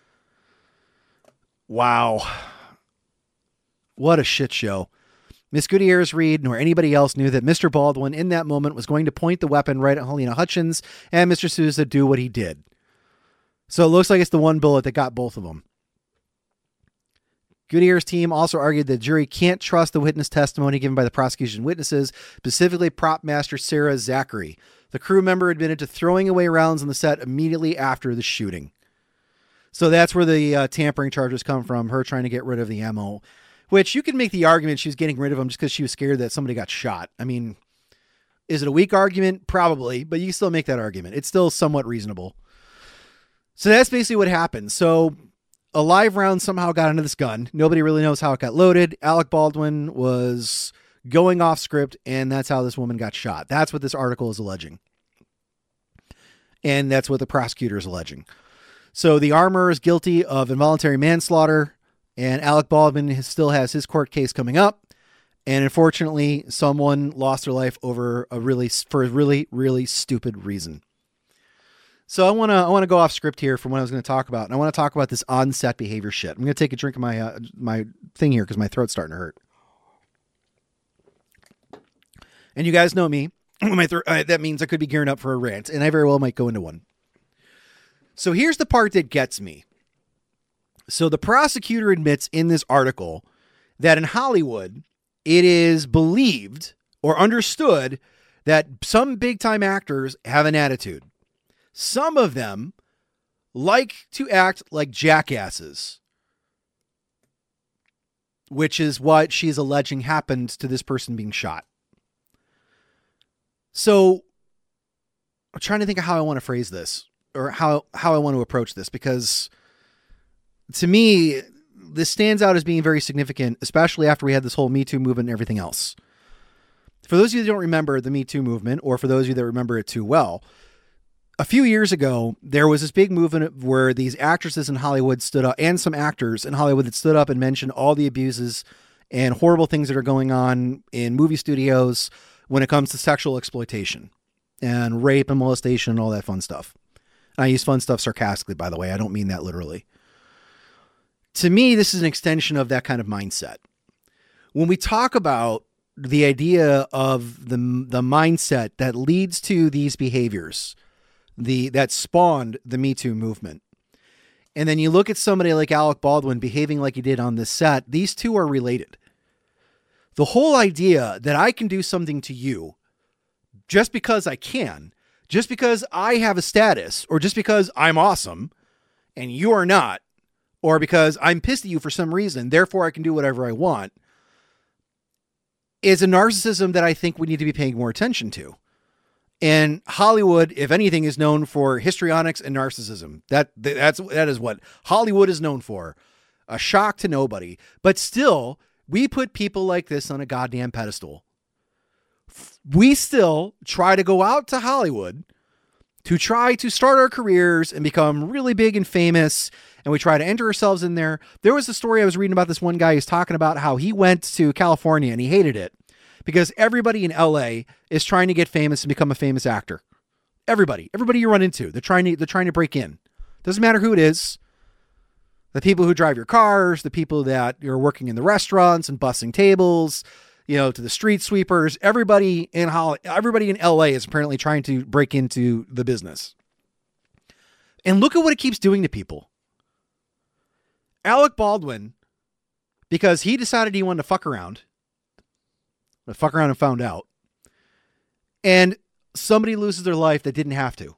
Wow. What a shit show. Miss Gutierrez Reed nor anybody else knew that Mister Baldwin in that moment was going to point the weapon right at Halyna Hutchins and Mister Souza do what he did. So it looks like it's the one bullet that got both of them. Gutierrez's team also argued that the jury can't trust the witness testimony given by the prosecution witnesses, specifically prop master Sarah Zachary. The crew member admitted to throwing away rounds on the set immediately after the shooting. So that's where the uh, tampering charges come from, her trying to get rid of the ammo, which you can make the argument she was getting rid of them just because she was scared that somebody got shot. I mean, is it a weak argument? Probably, but you can still make that argument. It's still somewhat reasonable. So that's basically what happened. So a live round somehow got into this gun. Nobody really knows how it got loaded. Alec Baldwin was going off script, and that's how this woman got shot. That's what this article is alleging. And that's what the prosecutor is alleging. So the Armour is guilty of involuntary manslaughter, and Alec Baldwin still has his court case coming up. And unfortunately, someone lost their life over a really, for a really, really stupid reason. So I want to I want to go off script here from what I was going to talk about. And I want to talk about this on-set behavior shit. I'm going to take a drink of my uh, my thing here because my throat's starting to hurt. And you guys know me. my th- uh, that means I could be gearing up for a rant, and I very well might go into one. So here's the part that gets me. So the prosecutor admits in this article that in Hollywood, it is believed or understood that some big-time actors have an attitude. Some of them like to act like jackasses, which is what she's alleging happened to this person being shot. So I'm trying to think of how I want to phrase this or how, how I want to approach this, because to me, this stands out as being very significant, especially after we had this whole Me Too movement and everything else. For those of you that don't remember the Me Too movement, or for those of you that remember it too well, a few years ago, there was this big movement where these actresses in Hollywood stood up, and some actors in Hollywood that stood up and mentioned all the abuses and horrible things that are going on in movie studios when it comes to sexual exploitation and rape and molestation and all that fun stuff. And I use fun stuff sarcastically, by the way. I don't mean that literally. To me, this is an extension of that kind of mindset. When we talk about the idea of the, the mindset that leads to these behaviors, the that spawned the Me Too movement. And then you look at somebody like Alec Baldwin behaving like he did on this set, these two are related. The whole idea that I can do something to you just because I can, just because I have a status, or just because I'm awesome and you are not, or because I'm pissed at you for some reason, therefore I can do whatever I want, is a narcissism that I think we need to be paying more attention to. And Hollywood, if anything, is known for histrionics and narcissism. That that's that is what Hollywood is known for. A shock to nobody. But still, We put people like this on a goddamn pedestal. We still try to go out to Hollywood to try to start our careers and become really big and famous, and we try to enter ourselves in there. There was a story I was reading about this one guy who's talking about how he went to California and he hated it because everybody in L A is trying to get famous and become a famous actor. Everybody, everybody you run into, they're trying to, they're trying to break in. Doesn't matter who it is. The people who drive your cars, the people that are working in the restaurants and bussing tables, you know, to the street sweepers, everybody in Holly, everybody in L A is apparently trying to break into the business. And look at what it keeps doing to people. Alec Baldwin, because he decided he wanted to fuck around, to fuck around and found out, and somebody loses their life that didn't have to.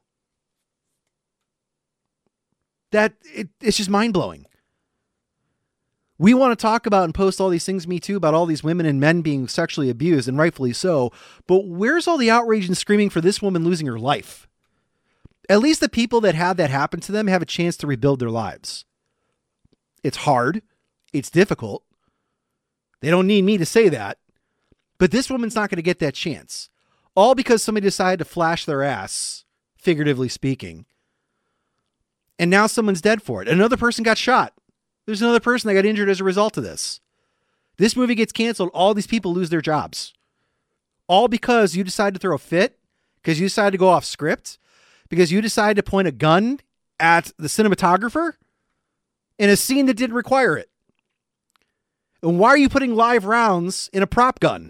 That it, it's just mind blowing. We want to talk about and post all these things, me too, about all these women and men being sexually abused, and rightfully so. But where's all the outrage and screaming for this woman losing her life? At least the people that had that happen to them have a chance to rebuild their lives. It's hard. It's difficult. They don't need me to say that. But this woman's not going to get that chance. All because somebody decided to flash their ass, figuratively speaking. And now someone's dead for it. Another person got shot. There's another person that got injured as a result of this. This movie gets canceled. All these people lose their jobs. All because you decided to throw a fit, because you decided to go off script, because you decided to point a gun at the cinematographer in a scene that didn't require it. And why are you putting live rounds in a prop gun?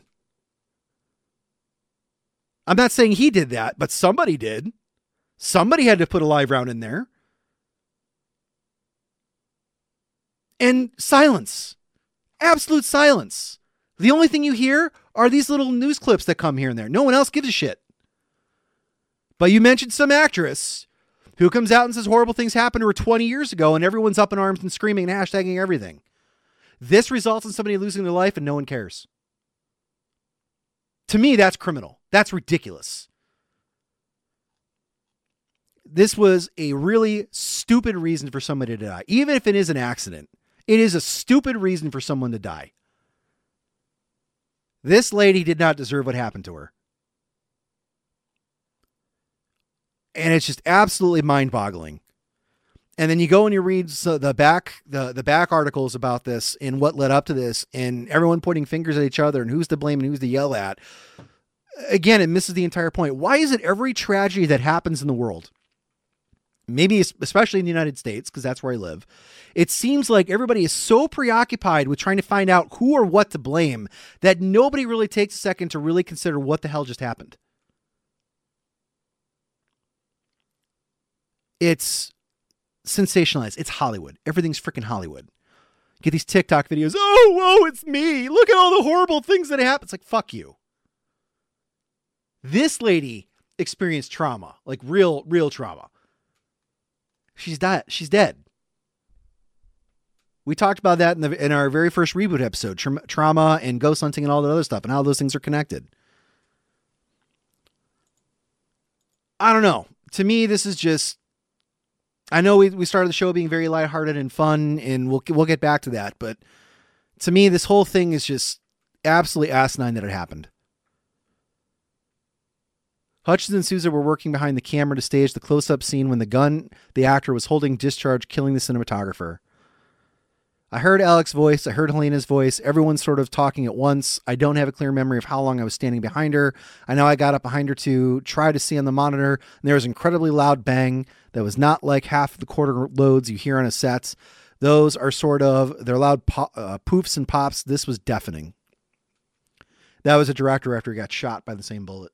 I'm not saying he did that, but somebody did. Somebody had to put a live round in there. And silence. Absolute silence. The only thing you hear are these little news clips that come here and there. No one else gives a shit. But you mentioned some actress who comes out and says horrible things happened to her twenty years ago, and everyone's up in arms and screaming and hashtagging everything. This results in somebody losing their life and no one cares. To me, that's criminal. That's ridiculous. This was a really stupid reason for somebody to die. Even if it is an accident, it is a stupid reason for someone to die. This lady did not deserve what happened to her. And it's just absolutely mind-boggling. And then you go and you read the back the, the back articles about this and what led up to this, and everyone pointing fingers at each other and who's to blame and who's to yell at. Again, it misses the entire point. Why is it every tragedy that happens in the world, maybe especially in the United States, because that's where I live, it seems like everybody is so preoccupied with trying to find out who or what to blame that nobody really takes a second to really consider what the hell just happened. It's sensationalized. It's Hollywood. Everything's freaking Hollywood. Get these TikTok videos. Oh, whoa, it's me. Look at all the horrible things that happen. It's like, fuck you. This lady experienced trauma, like real, real trauma. She's died. She's dead. We talked about that in the in our very first reboot episode, tra- trauma and ghost hunting and all that other stuff and how those things are connected. I don't know. To me, this is just, I know we, we started the show being very lighthearted and fun, and we'll, we'll get back to that. But to me, this whole thing is just absolutely asinine that it happened. Hutchins and Sousa were working behind the camera to stage the close-up scene when the gun the actor was holding discharged, killing the cinematographer. I heard Alec's voice. I heard Helena's voice. Everyone's sort of talking at once. I don't have a clear memory of how long I was standing behind her. I know I got up behind her to try to see on the monitor, and there was an incredibly loud bang that was not like half of the quarter loads you hear on a set. Those are sort of, they're loud po- uh, poofs and pops. This was deafening. That was a director after he got shot by the same bullet.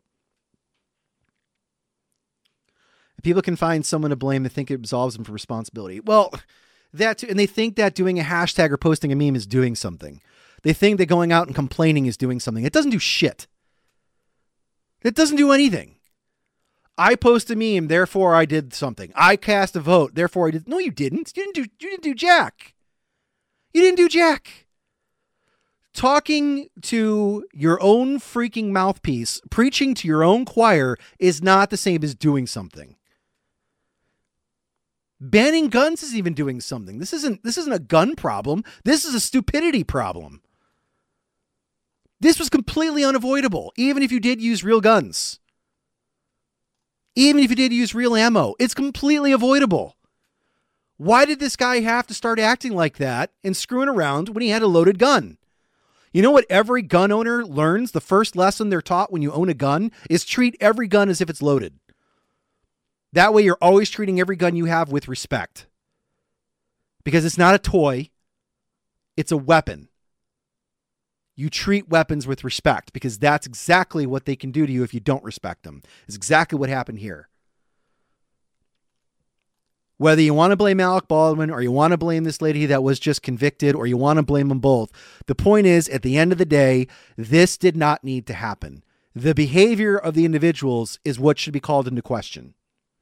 People can find someone to blame. They think it absolves them from responsibility. Well, that too, and they think that doing a hashtag or posting a meme is doing something. They think that going out and complaining is doing something. It doesn't do shit. It doesn't do anything. I post a meme, therefore I did something. I cast a vote, therefore I did. No, you didn't. You didn't do. You didn't do jack. You didn't do jack. Talking to your own freaking mouthpiece, preaching to your own choir is not the same as doing something. Banning guns is even doing something. This isn't this isn't a gun problem. This is a stupidity problem. This was completely unavoidable, even if you did use real guns. Even if you did use real ammo, it's completely avoidable. Why did this guy have to start acting like that and screwing around when he had a loaded gun? You know what every gun owner learns? The first lesson they're taught when you own a gun is treat every gun as if it's loaded. That way you're always treating every gun you have with respect. Because it's not a toy, it's a weapon. You treat weapons with respect because that's exactly what they can do to you if you don't respect them. It's exactly what happened here. Whether you want to blame Alec Baldwin or you want to blame this lady that was just convicted or you want to blame them both, the point is, at the end of the day, this did not need to happen. The behavior of the individuals is what should be called into question.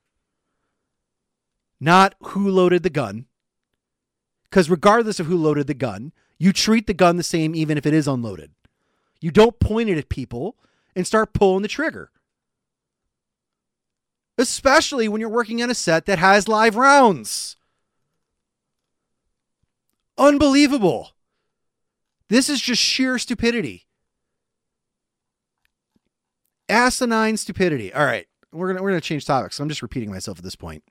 Not who loaded the gun. Because regardless of who loaded the gun, you treat the gun the same even if it is unloaded. You don't point it at people and start pulling the trigger. Especially when you're working on a set that has live rounds. Unbelievable. This is just sheer stupidity. Asinine stupidity. All right, we're gonna we're gonna change topics. I'm just repeating myself at this point.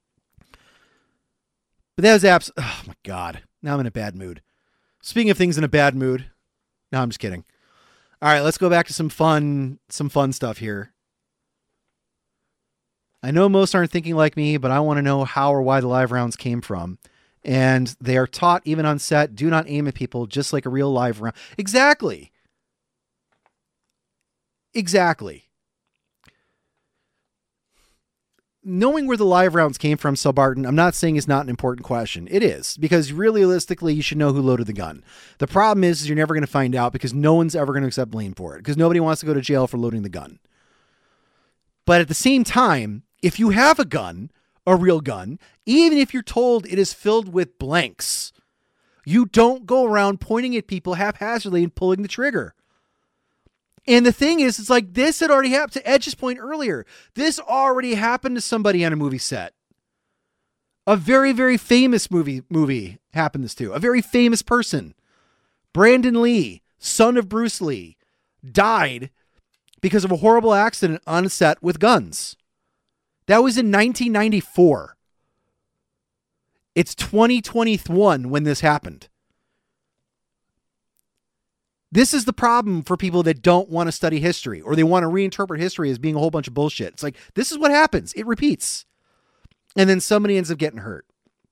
But that was abs. Oh my God. Now I'm in a bad mood. Speaking of things in a bad mood. No, I'm just kidding. All right, let's go back to some fun, some fun stuff here. I know most aren't thinking like me, but I want to know how or why the live rounds came from. And they are taught even on set, do not aim at people just like a real live round. Exactly. Exactly. Knowing where the live rounds came from, Subarton, I'm not saying it's not an important question. It is, because realistically, you should know who loaded the gun. The problem is, is you're never going to find out because no one's ever going to accept blame for it because nobody wants to go to jail for loading the gun. But at the same time, if you have a gun, a real gun, even if you're told it is filled with blanks, you don't go around pointing at people haphazardly and pulling the trigger. And the thing is, it's like this had already happened to Edge's point earlier. This already happened to somebody on a movie set. A very, very famous movie movie happened this to. A very famous person. Brandon Lee, son of Bruce Lee, died because of a horrible accident on a set with guns. That was in nineteen ninety-four. It's twenty twenty-one when this happened. This is the problem for people that don't want to study history or they want to reinterpret history as being a whole bunch of bullshit. It's like, this is what happens. It repeats. And then somebody ends up getting hurt.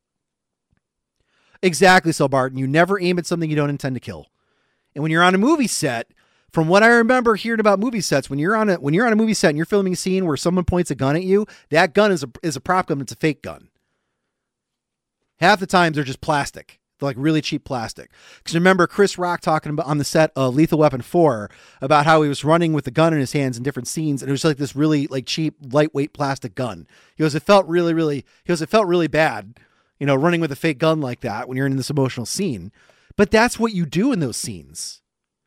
Exactly, so Barton. You never aim at something you don't intend to kill. And when you're on a movie set, from what I remember hearing about movie sets, when you're on a when you're on a movie set and you're filming a scene where someone points a gun at you, that gun is a is a prop gun. It's a fake gun. Half the times they're just plastic. They're like really cheap plastic. Because remember Chris Rock talking about on the set of Lethal Weapon four about how he was running with the gun in his hands in different scenes, and it was like this really like cheap, lightweight plastic gun. He goes, it felt really, really. He goes, it felt really bad, you know, running with a fake gun like that when you're in this emotional scene. But that's what you do in those scenes.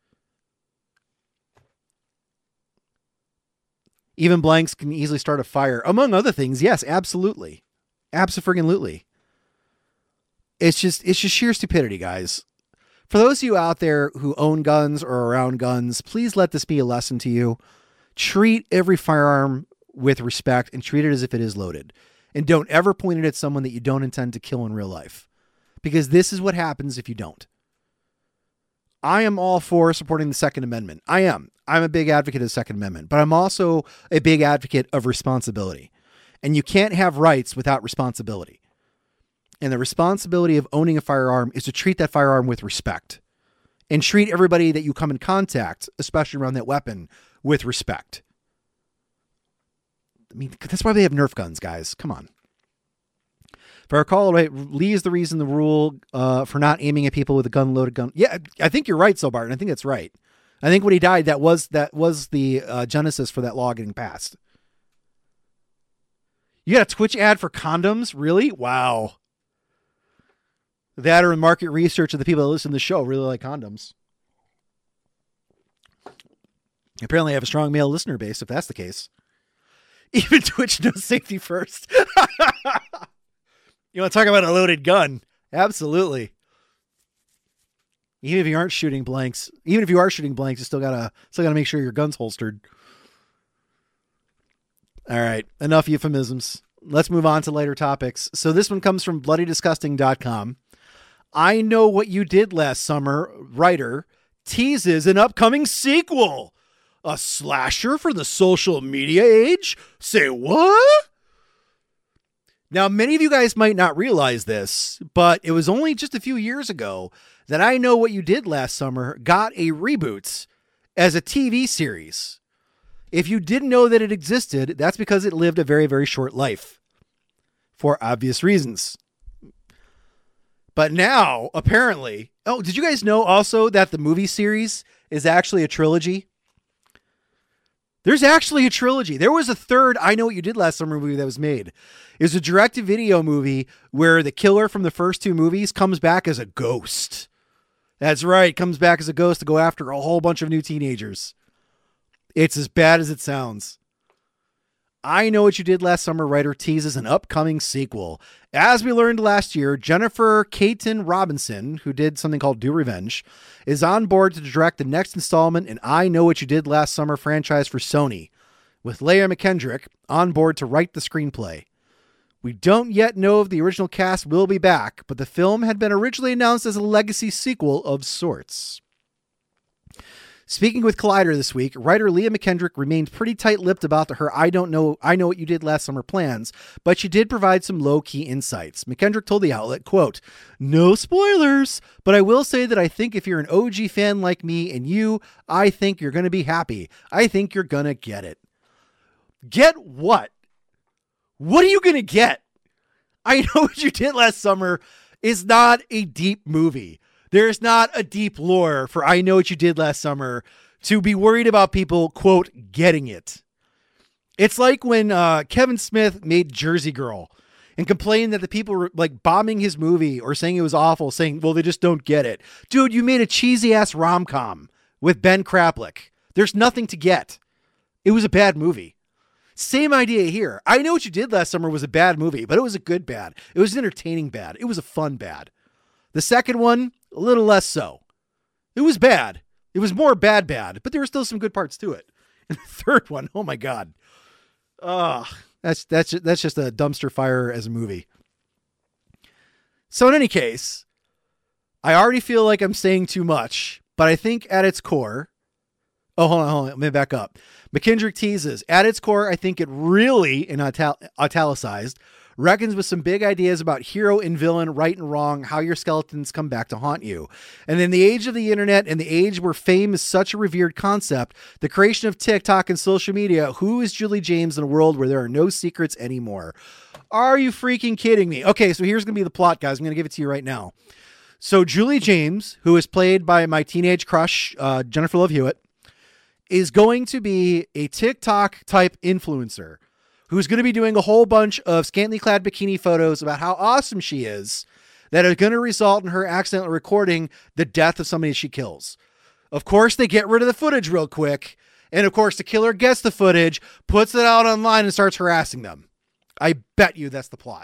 Even blanks can easily start a fire, among other things. Yes, absolutely, abso-friggin-lutely. It's just, it's just sheer stupidity, guys. For those of you out there who own guns or around guns, please let this be a lesson to you. Treat every firearm with respect and treat it as if it is loaded. And don't ever point it at someone that you don't intend to kill in real life. Because this is what happens if you don't. I am all for supporting the Second Amendment. I am. I'm a big advocate of the Second Amendment, but I'm also a big advocate of responsibility. And you can't have rights without responsibility. And the responsibility of owning a firearm is to treat that firearm with respect and treat everybody that you come in contact, especially around that weapon, with respect. I mean, that's why they have Nerf guns, guys. Come on. If I recall right, Lee is the reason the rule uh, for not aiming at people with a gun, loaded gun. Yeah, I think you're right, so Barton. I think that's right. I think when he died, that was that was the uh, genesis for that law getting passed. You got a Twitch ad for condoms? Really? Wow. That or market research of the people that listen to the show really like condoms. Apparently I have a strong male listener base if that's the case. Even Twitch knows safety first. You want to talk about a loaded gun? Absolutely. Even if you aren't shooting blanks, even if you are shooting blanks, you still gotta still gotta make sure your gun's holstered. All right, enough euphemisms. Let's move on to lighter topics. So this one comes from bloody disgusting dot com. I Know What You Did Last Summer writer teases an upcoming sequel. A slasher for the social media age? Say what? Now, many of you guys might not realize this, but it was only just a few years ago that I Know What You Did Last Summer got a reboot as a T V series. If you didn't know that it existed, that's because it lived a very, very short life for obvious reasons. But now, apparently, oh, did you guys know also that the movie series is actually a trilogy? There's actually a trilogy. There was a third I Know What You Did Last Summer movie that was made. It was a direct-to-video movie where the killer from the first two movies comes back as a ghost. That's right, comes back as a ghost to go after a whole bunch of new teenagers. It's as bad as it sounds. I Know What You Did Last Summer writer teases an upcoming sequel. As we learned last year, Jennifer Caton Robinson, who did something called Do Revenge, is on board to direct the next installment in I Know What You Did Last Summer franchise for Sony, with Leah McKendrick on board to write the screenplay. We don't yet know if the original cast will be back, but the film had been originally announced as a legacy sequel of sorts. Speaking with Collider this week, writer Leah McKendrick remained pretty tight-lipped about the, her I don't know, I know what you did last summer plans, but she did provide some low-key insights. McKendrick told the outlet, quote, "No spoilers, but I will say that I think if you're an O G fan like me and you, I think you're going to be happy. I think you're going to get it." Get what? What are you going to get? I Know What You Did Last Summer is not a deep movie. There's not a deep lore for I Know What You Did Last Summer to be worried about people, quote, getting it. It's like when uh, Kevin Smith made Jersey Girl and complained that the people were like bombing his movie or saying it was awful, saying, well, they just don't get it. Dude, you made a cheesy ass rom-com with Ben Kraplik. There's nothing to get. It was a bad movie. Same idea here. I Know What You Did Last Summer was a bad movie, but it was a good bad. It was an entertaining bad. It was a fun bad. The second one, a little less so. It was bad. It was more bad bad, but there were still some good parts to it. And the third one, oh my God. Uh, that's, that's, that's just a dumpster fire as a movie. So in any case, I already feel like I'm saying too much, but I think at its core, oh, hold on, hold on, let me back up. McKendrick teases, at its core, I think it really, in ital- italicized, reckons with some big ideas about hero and villain, right and wrong, how your skeletons come back to haunt you. And in the age of the internet and the age where fame is such a revered concept, the creation of TikTok and social media, who is Julie James in a world where there are no secrets anymore? Are you freaking kidding me? Okay, so here's going to be the plot, guys. I'm going to give it to you right now. So Julie James, who is played by my teenage crush, uh, Jennifer Love Hewitt, is going to be a TikTok type influencer who's going to be doing a whole bunch of scantily clad bikini photos about how awesome she is that are going to result in her accidentally recording the death of somebody she kills. Of course, they get rid of the footage real quick. And of course, the killer gets the footage, puts it out online and starts harassing them. I bet you that's the plot.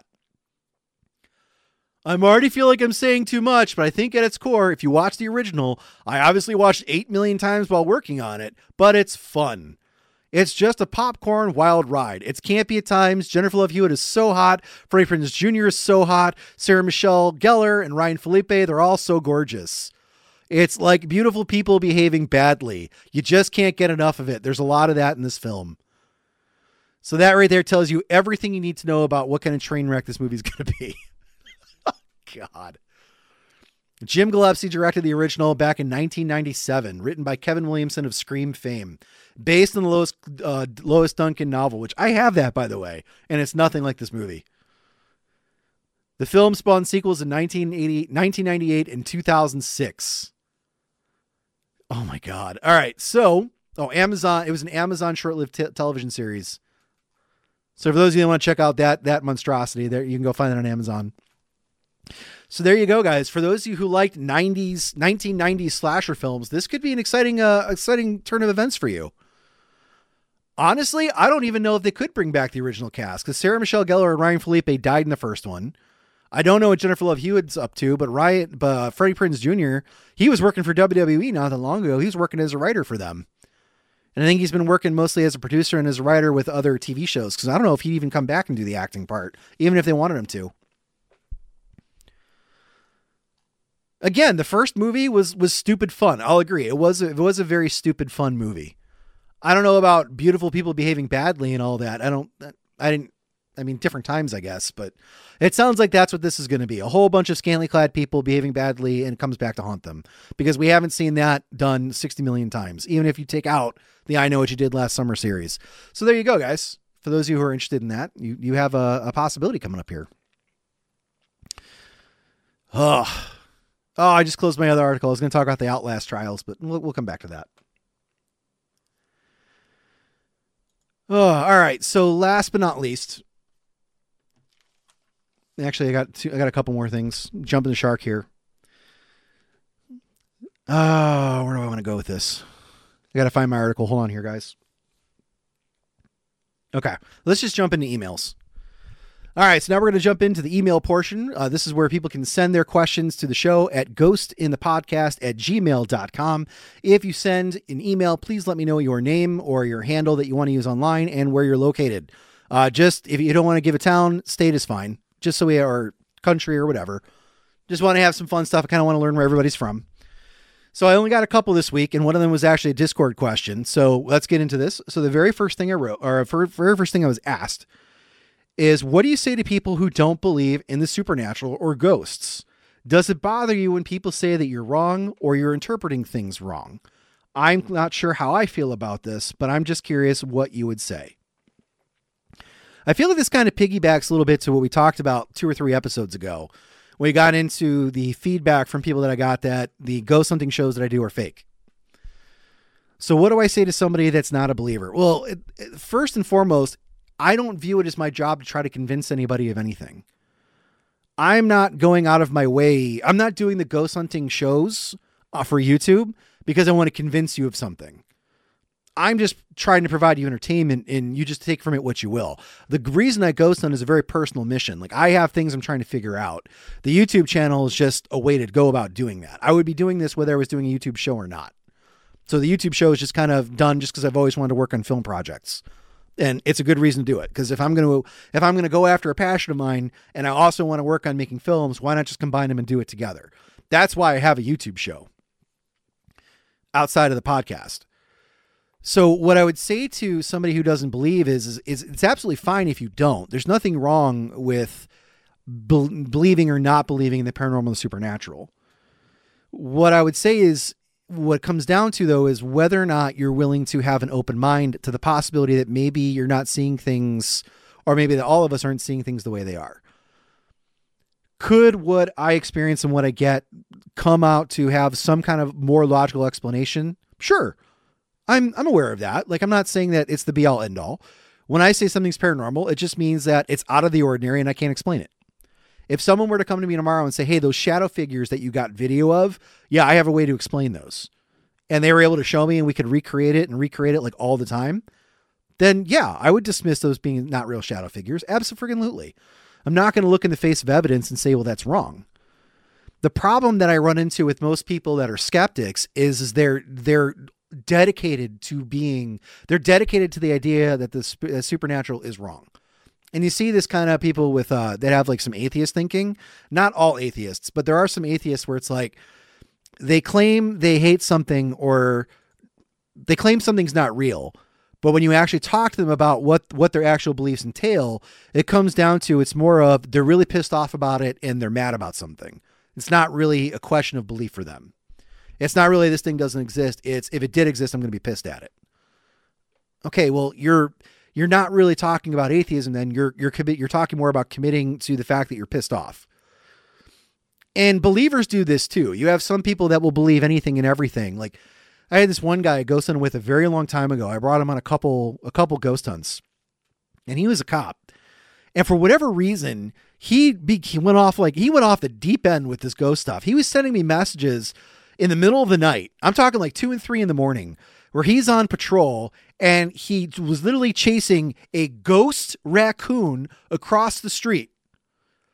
I'm already feel like I'm saying too much, but I think at its core, if you watch the original, I obviously watched eight million times while working on it, but it's fun. It's just a popcorn wild ride. It's campy at times. Jennifer Love Hewitt is so hot. Freddie Prinze Junior is so hot. Sarah Michelle Gellar and Ryan Felipe, they're all so gorgeous. It's like beautiful people behaving badly. You just can't get enough of it. There's a lot of that in this film. So that right there tells you everything you need to know about what kind of train wreck this movie's going to be. God. Jim Gillespie directed the original back in nineteen ninety-seven, written by Kevin Williamson of Scream fame, based on the Lois, uh, Lois Duncan novel, which I have that, by the way, and it's nothing like this movie. The film spawned sequels in nineteen eighty, nineteen ninety-eight and two thousand six. Oh my God. All right. So, oh, Amazon, it was an Amazon short-lived t- television series. So for those of you that want to check out that, that monstrosity there, you can go find it on Amazon. So there you go, guys. For those of you who liked nineties, nineteen nineties slasher films, this could be an exciting, uh, exciting turn of events for you. Honestly, I don't even know if they could bring back the original cast because Sarah Michelle Gellar and Ryan Felipe died in the first one. I don't know what Jennifer Love Hewitt's up to, but Riot, but uh, Freddie Prinze Junior, he was working for W W E not that long ago. He was working as a writer for them. And I think he's been working mostly as a producer and as a writer with other T V shows, because I don't know if he'd even come back and do the acting part, even if they wanted him to. Again, the first movie was was stupid fun. I'll agree. It was a, it was a very stupid fun movie. I don't know about beautiful people behaving badly and all that. I don't, I didn't, I mean, different times, I guess, but it sounds like that's what this is going to be. A whole bunch of scantily clad people behaving badly, and it comes back to haunt them, because we haven't seen that done sixty million times, even if you take out the I Know What You Did Last Summer series. So there you go, guys. For those of you who are interested in that, you, you have a, a possibility coming up here. Oh, oh, I just closed my other article. I was going to talk about the Outlast trials, but we'll, we'll come back to that. Oh, all right. So last but not least, actually, I got two, I got a couple more things. Jumping the shark here. Oh, where do I want to go with this? I got to find my article. Hold on here, guys. Okay, let's just jump into emails. All right, so now we're going to jump into the email portion. Uh, this is where people can send their questions to the show at ghostinthepodcast at gmail dot com. If you send an email, please let me know your name or your handle that you want to use online and where you're located. Uh, just if you don't want to give a town, state is fine. Just so we are country or whatever. Just want to have some fun stuff. I kind of want to learn where everybody's from. So I only got a couple this week, and one of them was actually a Discord question. So let's get into this. So the very first thing I wrote, or the very first thing I was asked, is what do you say to people who don't believe in the supernatural or ghosts? Does it bother you when people say that you're wrong or you're interpreting things wrong? I'm not sure how I feel about this, but I'm just curious what you would say. I feel like this kind of piggybacks a little bit to what we talked about two or three episodes ago. We got into the feedback from people that I got that the ghost hunting shows that I do are fake. So what do I say to somebody that's not a believer? Well, it, it, first and foremost, I don't view it as my job to try to convince anybody of anything. I'm not going out of my way. I'm not doing the ghost hunting shows uh, for YouTube because I want to convince you of something. I'm just trying to provide you entertainment, and you just take from it what you will. The reason I ghost hunt is a very personal mission. Like, I have things I'm trying to figure out. The YouTube channel is just a way to go about doing that. I would be doing this whether I was doing a YouTube show or not. So the YouTube show is just kind of done just because I've always wanted to work on film projects. And it's a good reason to do it. Because if I'm going to, if I'm going to go after a passion of mine and I also want to work on making films, why not just combine them and do it together? That's why I have a YouTube show outside of the podcast. So what I would say to somebody who doesn't believe is, is, is it's absolutely fine if you don't. There's nothing wrong with be- believing or not believing in the paranormal and the supernatural. What I would say is, what comes down to, though, is whether or not you're willing to have an open mind to the possibility that maybe you're not seeing things, or maybe that all of us aren't seeing things the way they are. Could what I experience and what I get come out to have some kind of more logical explanation? Sure. I'm I'm aware of that. Like, I'm not saying that it's the be all end all. When I say something's paranormal, it just means that it's out of the ordinary and I can't explain it. If someone were to come to me tomorrow and say, hey, those shadow figures that you got video of, yeah, I have a way to explain those. And they were able to show me and we could recreate it and recreate it like all the time. Then yeah, I would dismiss those being not real shadow figures. Absolutely. I'm not going to look in the face of evidence and say, well, that's wrong. The problem that I run into with most people that are skeptics is, is they're, they're, dedicated to being, they're dedicated to the idea that the sp- uh, supernatural is wrong. And you see this kind of people with, uh, that have like some atheist thinking, not all atheists, but there are some atheists where it's like, they claim they hate something or they claim something's not real. But when you actually talk to them about what, what their actual beliefs entail, it comes down to, it's more of, they're really pissed off about it and they're mad about something. It's not really a question of belief for them. It's not really this thing doesn't exist. It's if it did exist, I'm going to be pissed at it. Okay, well, you're you're not really talking about atheism then. You're you're commi- you're talking more about committing to the fact that you're pissed off. And believers do this too. You have some people that will believe anything and everything. Like, I had this one guy I ghost hunted with a very long time ago. I brought him on a couple a couple ghost hunts, and he was a cop. And for whatever reason, he be, he went off like he went off the deep end with this ghost stuff. He was sending me messages in the middle of the night. I'm talking like two and three in the morning, where he's on patrol and he was literally chasing a ghost raccoon across the street.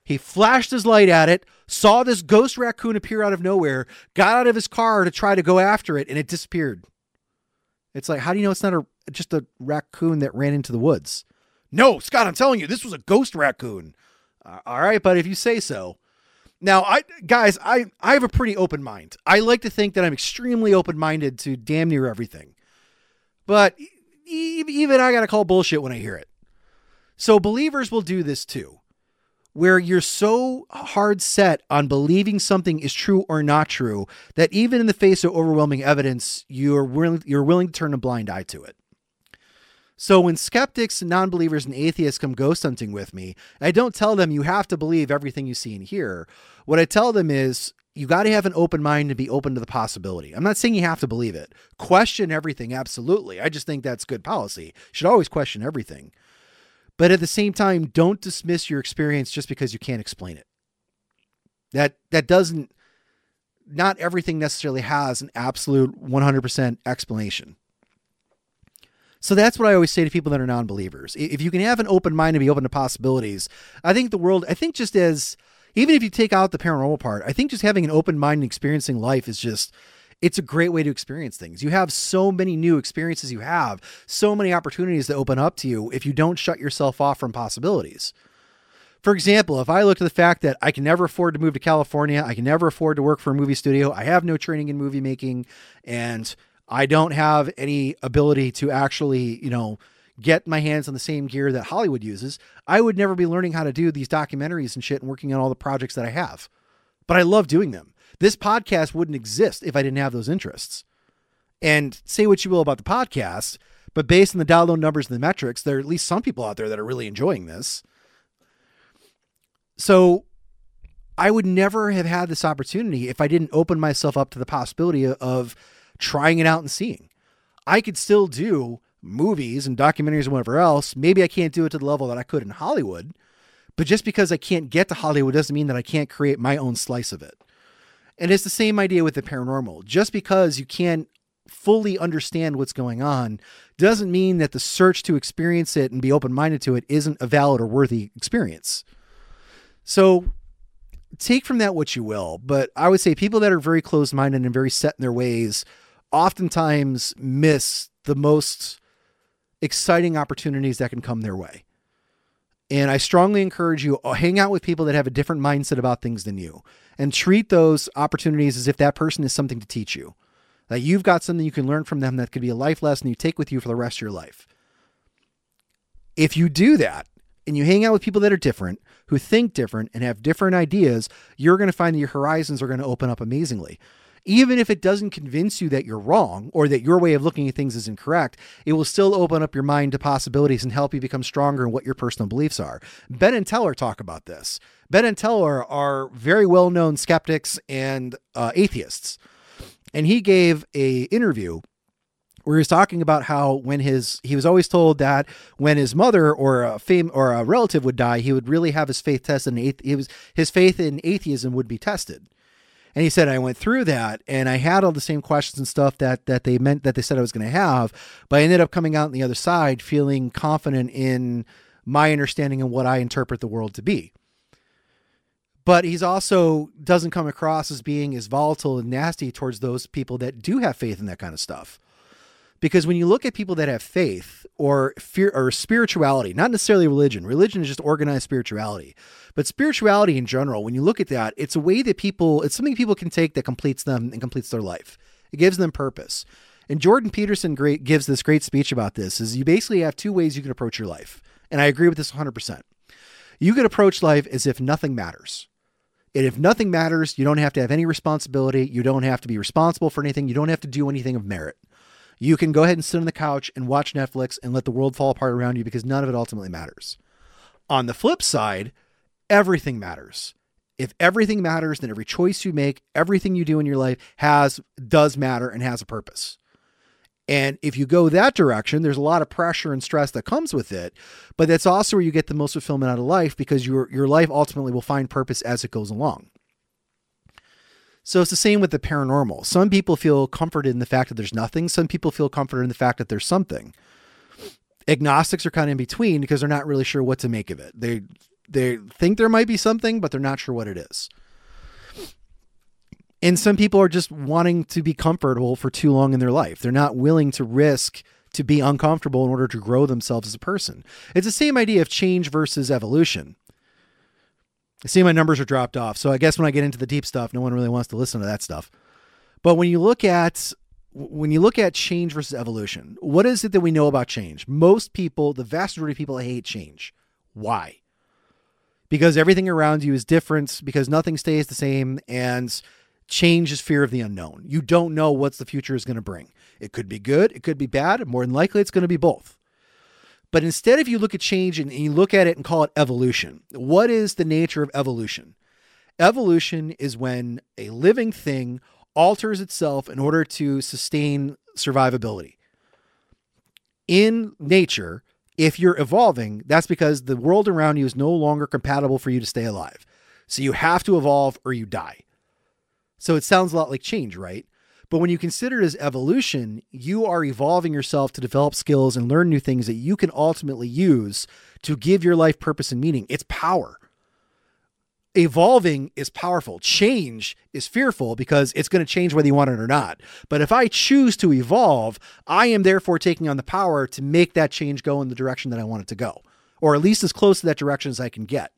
He flashed his light at it, saw this ghost raccoon appear out of nowhere, got out of his car to try to go after it, and it disappeared. It's like, how do you know it's not a just a raccoon that ran into the woods? No, Scott, I'm telling you, this was a ghost raccoon. Uh, all right, but if you say so. Now, I guys, I, I have a pretty open mind. I like to think that I'm extremely open-minded to damn near everything. But e- even I got to call bullshit when I hear it. So believers will do this too, where you're so hard set on believing something is true or not true that even in the face of overwhelming evidence, you're willing, you're willing to turn a blind eye to it. So when skeptics, non-believers, and atheists come ghost hunting with me, I don't tell them you have to believe everything you see and hear. What I tell them is you got to have an open mind and be open to the possibility. I'm not saying you have to believe it. Question everything, absolutely. I just think that's good policy. You should always question everything. But at the same time, don't dismiss your experience just because you can't explain it. That that doesn't, not everything necessarily has an absolute one hundred percent explanation. So that's what I always say to people that are non-believers. If you can have an open mind and be open to possibilities, I think the world, I think just as, even if you take out the paranormal part, I think just having an open mind and experiencing life is just, it's a great way to experience things. You have so many new experiences you have, so many opportunities that open up to you if you don't shut yourself off from possibilities. For example, if I look at the fact that I can never afford to move to California, I can never afford to work for a movie studio, I have no training in movie making, and I don't have any ability to actually, you know, get my hands on the same gear that Hollywood uses, I would never be learning how to do these documentaries and shit and working on all the projects that I have. But I love doing them. This podcast wouldn't exist if I didn't have those interests. And say what you will about the podcast, but based on the download numbers and the metrics, there are at least some people out there that are really enjoying this. So I would never have had this opportunity if I didn't open myself up to the possibility of trying it out and seeing. I could still do movies and documentaries and whatever else. Maybe I can't do it to the level that I could in Hollywood, but just because I can't get to Hollywood doesn't mean that I can't create my own slice of it. And it's the same idea with the paranormal. Just because you can't fully understand what's going on doesn't mean that the search to experience it and be open-minded to it isn't a valid or worthy experience. So take from that what you will, but I would say people that are very closed-minded and very set in their ways oftentimes miss the most exciting opportunities that can come their way. And I strongly encourage you, hang out with people that have a different mindset about things than you and treat those opportunities as if that person is something to teach you. That you've got something you can learn from them that could be a life lesson you take with you for the rest of your life. If you do that and you hang out with people that are different, who think different and have different ideas, you're going to find that your horizons are going to open up amazingly. Even if it doesn't convince you that you're wrong or that your way of looking at things is incorrect, it will still open up your mind to possibilities and help you become stronger in what your personal beliefs are. Ben and Teller talk about this. Ben and Teller are very well-known skeptics and uh, atheists. And he gave a interview where he was talking about how when his, he was always told that when his mother or a fame or a relative would die, he would really have his faith tested and it was, his faith in atheism would be tested. And he said, I went through that and I had all the same questions and stuff that, that they meant that they said I was going to have, but I ended up coming out on the other side feeling confident in my understanding and what I interpret the world to be. But he's also doesn't come across as being as volatile and nasty towards those people that do have faith in that kind of stuff. Because when you look at people that have faith or fear or spirituality, not necessarily religion, religion is just organized spirituality, but spirituality in general, when you look at that, it's a way that people, it's something people can take that completes them and completes their life. It gives them purpose. And Jordan Peterson great, gives this great speech about this is you basically have two ways you can approach your life. And I agree with this one hundred percent. You could approach life as if nothing matters. And if nothing matters, you don't have to have any responsibility. You don't have to be responsible for anything. You don't have to do anything of merit. You can go ahead and sit on the couch and watch Netflix and let the world fall apart around you because none of it ultimately matters. On the flip side, everything matters. If everything matters, then every choice you make, everything you do in your life has, does matter and has a purpose. And if you go that direction, there's a lot of pressure and stress that comes with it, but that's also where you get the most fulfillment out of life because your, your life ultimately will find purpose as it goes along. So it's the same with the paranormal. Some people feel comforted in the fact that there's nothing. Some people feel comforted in the fact that there's something. Agnostics are kind of in between because they're not really sure what to make of it. They, they think there might be something, but they're not sure what it is. And some people are just wanting to be comfortable for too long in their life. They're not willing to risk to be uncomfortable in order to grow themselves as a person. It's the same idea of change versus evolution. I see my numbers are dropped off. So I guess when I get into the deep stuff, no one really wants to listen to that stuff. But when you look at, when you look at change versus evolution, what is it that we know about change? Most people, the vast majority of people hate change. Why? Because everything around you is different, because nothing stays the same, and change is fear of the unknown. You don't know what the future is going to bring. It could be good. It could be bad. More than likely, it's going to be both. But instead, if you look at change and you look at it and call it evolution, what is the nature of evolution? Evolution is when a living thing alters itself in order to sustain survivability. In nature, if you're evolving, that's because the world around you is no longer compatible for you to stay alive. So you have to evolve or you die. So it sounds a lot like change, right? But when you consider it as evolution, you are evolving yourself to develop skills and learn new things that you can ultimately use to give your life purpose and meaning. It's power. Evolving is powerful. Change is fearful because it's going to change whether you want it or not. But if I choose to evolve, I am therefore taking on the power to make that change go in the direction that I want it to go, or at least as close to that direction as I can get.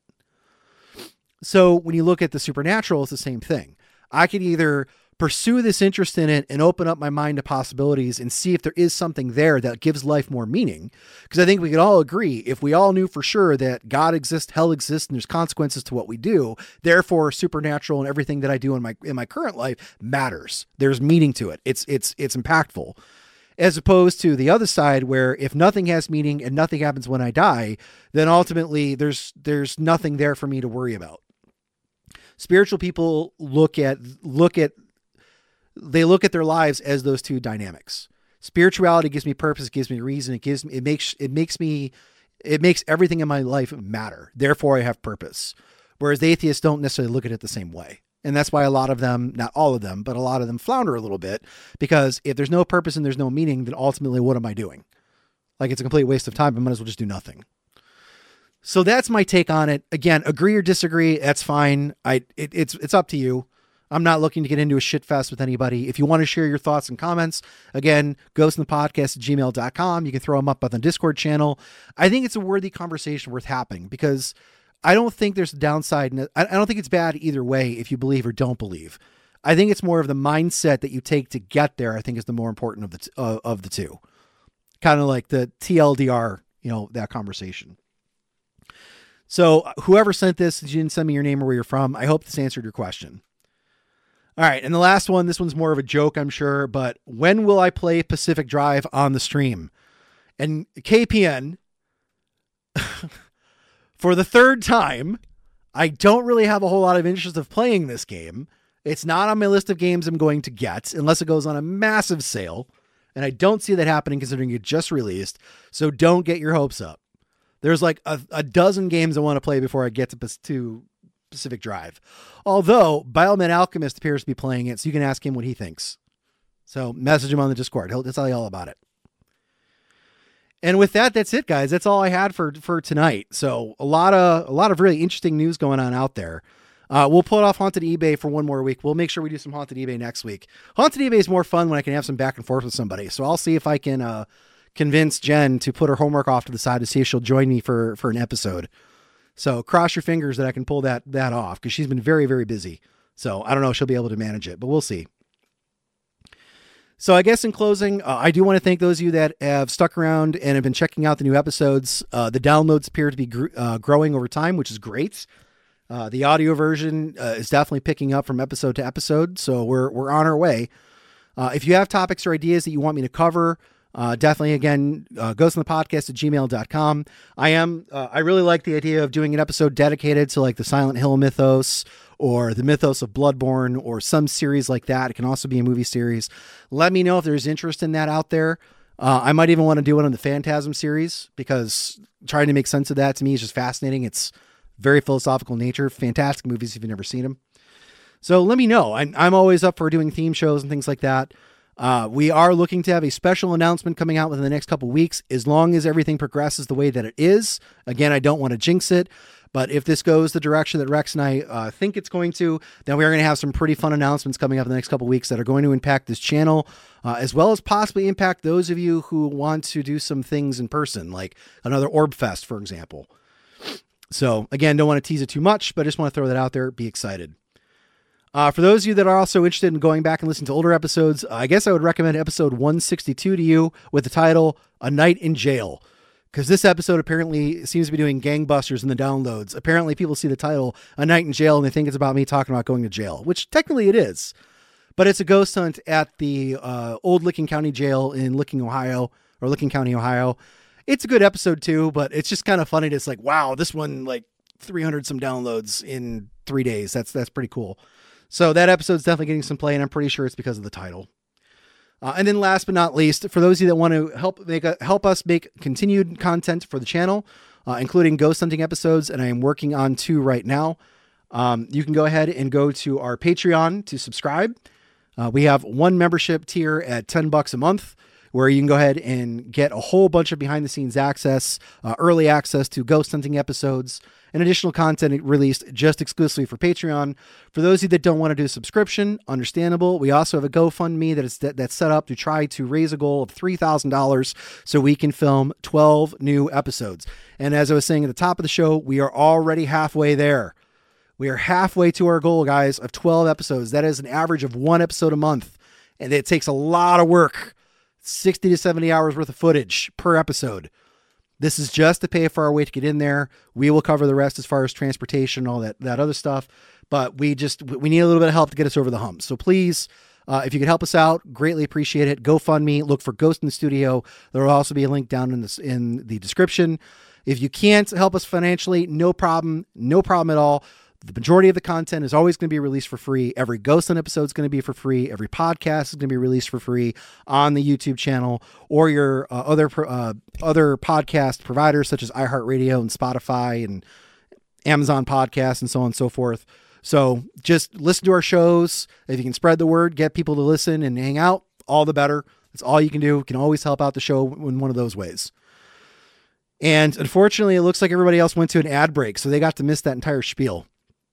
So when you look at the supernatural, it's the same thing. I could either pursue this interest in it and open up my mind to possibilities and see if there is something there that gives life more meaning. Because I think we could all agree, if we all knew for sure that God exists, hell exists, and there's consequences to what we do, therefore supernatural and everything that I do in my in my current life matters. There's meaning to it. It's it's it's impactful. As opposed to the other side, where if nothing has meaning and nothing happens when I die, then ultimately there's there's nothing there for me to worry about. Spiritual people look at look at they look at their lives as those two dynamics. Spirituality gives me purpose, it gives me reason, it gives me it makes it makes me it makes everything in my life matter. Therefore, I have purpose. Whereas the atheists don't necessarily look at it the same way. And that's why a lot of them, not all of them, but a lot of them flounder a little bit, because if there's no purpose and there's no meaning, then ultimately what am I doing? Like, it's a complete waste of time. I might as well just do nothing. So that's my take on it. Again, agree or disagree, that's fine. I it, it's it's up to you. I'm not looking to get into a shit fest with anybody. If you want to share your thoughts and comments, again, ghostinthepodcast at gmail dot com. You can throw them up on the Discord channel. I think it's a worthy conversation worth having, because I don't think there's a downside. I don't think it's bad either way if you believe or don't believe. I think it's more of the mindset that you take to get there, I think, is the more important of the t- uh, of the two. Kind of like the T L D R, you know, that conversation. So whoever sent this, you didn't send me your name or where you're from. I hope this answered your question. All right. And the last one, this one's more of a joke, I'm sure, but when will I play Pacific Drive on the stream? And K P N, for the third time, I don't really have a whole lot of interest of playing this game. It's not on my list of games I'm going to get unless it goes on a massive sale. And I don't see that happening considering it just released. So don't get your hopes up. There's like a, a dozen games I want to play before I get to, to Pacific Drive. Although Bioman Alchemist appears to be playing it, so you can ask him what he thinks. So message him on the Discord. He'll tell you all about it. And with that, that's it, guys. That's all I had for, for tonight. So a lot of a lot of really interesting news going on out there. Uh, we'll put off Haunted eBay for one more week. We'll make sure we do some Haunted eBay next week. Haunted eBay is more fun when I can have some back and forth with somebody. So I'll see if I can uh, convince Jen to put her homework off to the side to see if she'll join me for, for an episode. So cross your fingers that I can pull that, that off, because she's been very, very busy. So I don't know if she'll be able to manage it, but we'll see. So I guess in closing, uh, I do want to thank those of you that have stuck around and have been checking out the new episodes. Uh, the downloads appear to be gr- uh, growing over time, which is great. Uh, the audio version uh, is definitely picking up from episode to episode, so we're we're on our way. Uh, if you have topics or ideas that you want me to cover, uh, definitely, again, uh, ghostinthepodcast at gmail dot com. I am, uh, I really like the idea of doing an episode dedicated to like the Silent Hill mythos, or the mythos of Bloodborne, or some series like that. It can also be a movie series. Let me know if there's interest in that out there. Uh, I might even want to do it on the Phantasm series, because trying to make sense of that to me is just fascinating. It's very philosophical nature. Fantastic movies if you've never seen them. So let me know. I'm, I'm always up for doing theme shows and things like that. Uh, we are looking to have a special announcement coming out within the next couple weeks, as long as everything progresses the way that it is. Again, I don't want to jinx it, but if this goes the direction that Rex and I uh, think it's going to, then we're going to have some pretty fun announcements coming up in the next couple weeks that are going to impact this channel, uh, as well as possibly impact those of you who want to do some things in person, like another Orb Fest, for example. So again, don't want to tease it too much, but I just want to throw that out there. Be excited. Uh, for those of you that are also interested in going back and listening to older episodes, I guess I would recommend episode one sixty-two to you with the title A Night in Jail, because this episode apparently seems to be doing gangbusters in the downloads. Apparently people see the title A Night in Jail and they think it's about me talking about going to jail, which technically it is, but it's a ghost hunt at the uh, old Licking County Jail in Licking, Ohio, or Licking County, Ohio. It's a good episode too, but it's just kind of funny. It's like, wow, this one, like three hundred some downloads in three days. That's, that's pretty cool. So that episode's definitely getting some play, and I'm pretty sure it's because of the title. Uh, and then last but not least, for those of you that want to help make a, help us make continued content for the channel, uh, including ghost hunting episodes, and I am working on two right now, um, you can go ahead and go to our Patreon to subscribe. Uh, we have one membership tier at ten bucks a month, where you can go ahead and get a whole bunch of behind the scenes access, uh, early access to ghost hunting episodes, and additional content released just exclusively for Patreon. For those of you that don't want to do a subscription, understandable. We also have a GoFundMe that is that, that's set up to try to raise a goal of three thousand dollars so we can film twelve new episodes. And as I was saying at the top of the show, we are already halfway there. We are halfway to our goal, guys, of twelve episodes. That is an average of one episode a month. And it takes a lot of work, sixty to seventy hours worth of footage per episode. This is just to pay for our way to get in there. We will cover the rest as far as transportation, all that, that other stuff. But we just, we need a little bit of help to get us over the hump. So please, uh, if you could help us out, greatly appreciate it. GoFundMe, look for Ghost in the Studio. There will also be a link down in this, in the description. If you can't help us financially, no problem. No problem at all. The majority of the content is always going to be released for free. Every Ghost Hunt episode is going to be for free. Every podcast is going to be released for free on the YouTube channel or your uh, other uh, other podcast providers such as iHeartRadio and Spotify and Amazon Podcasts and so on and so forth. So just listen to our shows. If you can spread the word, get people to listen and hang out, all the better. That's all you can do. You can always help out the show in one of those ways. And unfortunately, it looks like everybody else went to an ad break, so they got to miss that entire spiel.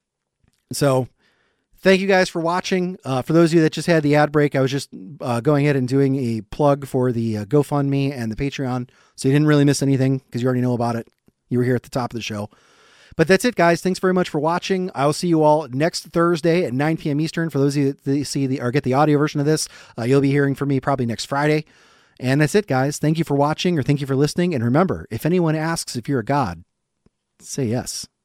So thank you guys for watching. Uh, for those of you that just had the ad break, I was just uh, going ahead and doing a plug for the uh, GoFundMe and the Patreon. So you didn't really miss anything because you already know about it. You were here at the top of the show. But that's it, guys. Thanks very much for watching. I will see you all next Thursday at nine p.m. Eastern. For those of you that see the or get the audio version of this, uh, you'll be hearing from me probably next Friday. And that's it, guys. Thank you for watching or thank you for listening. And remember, if anyone asks if you're a god, say yes.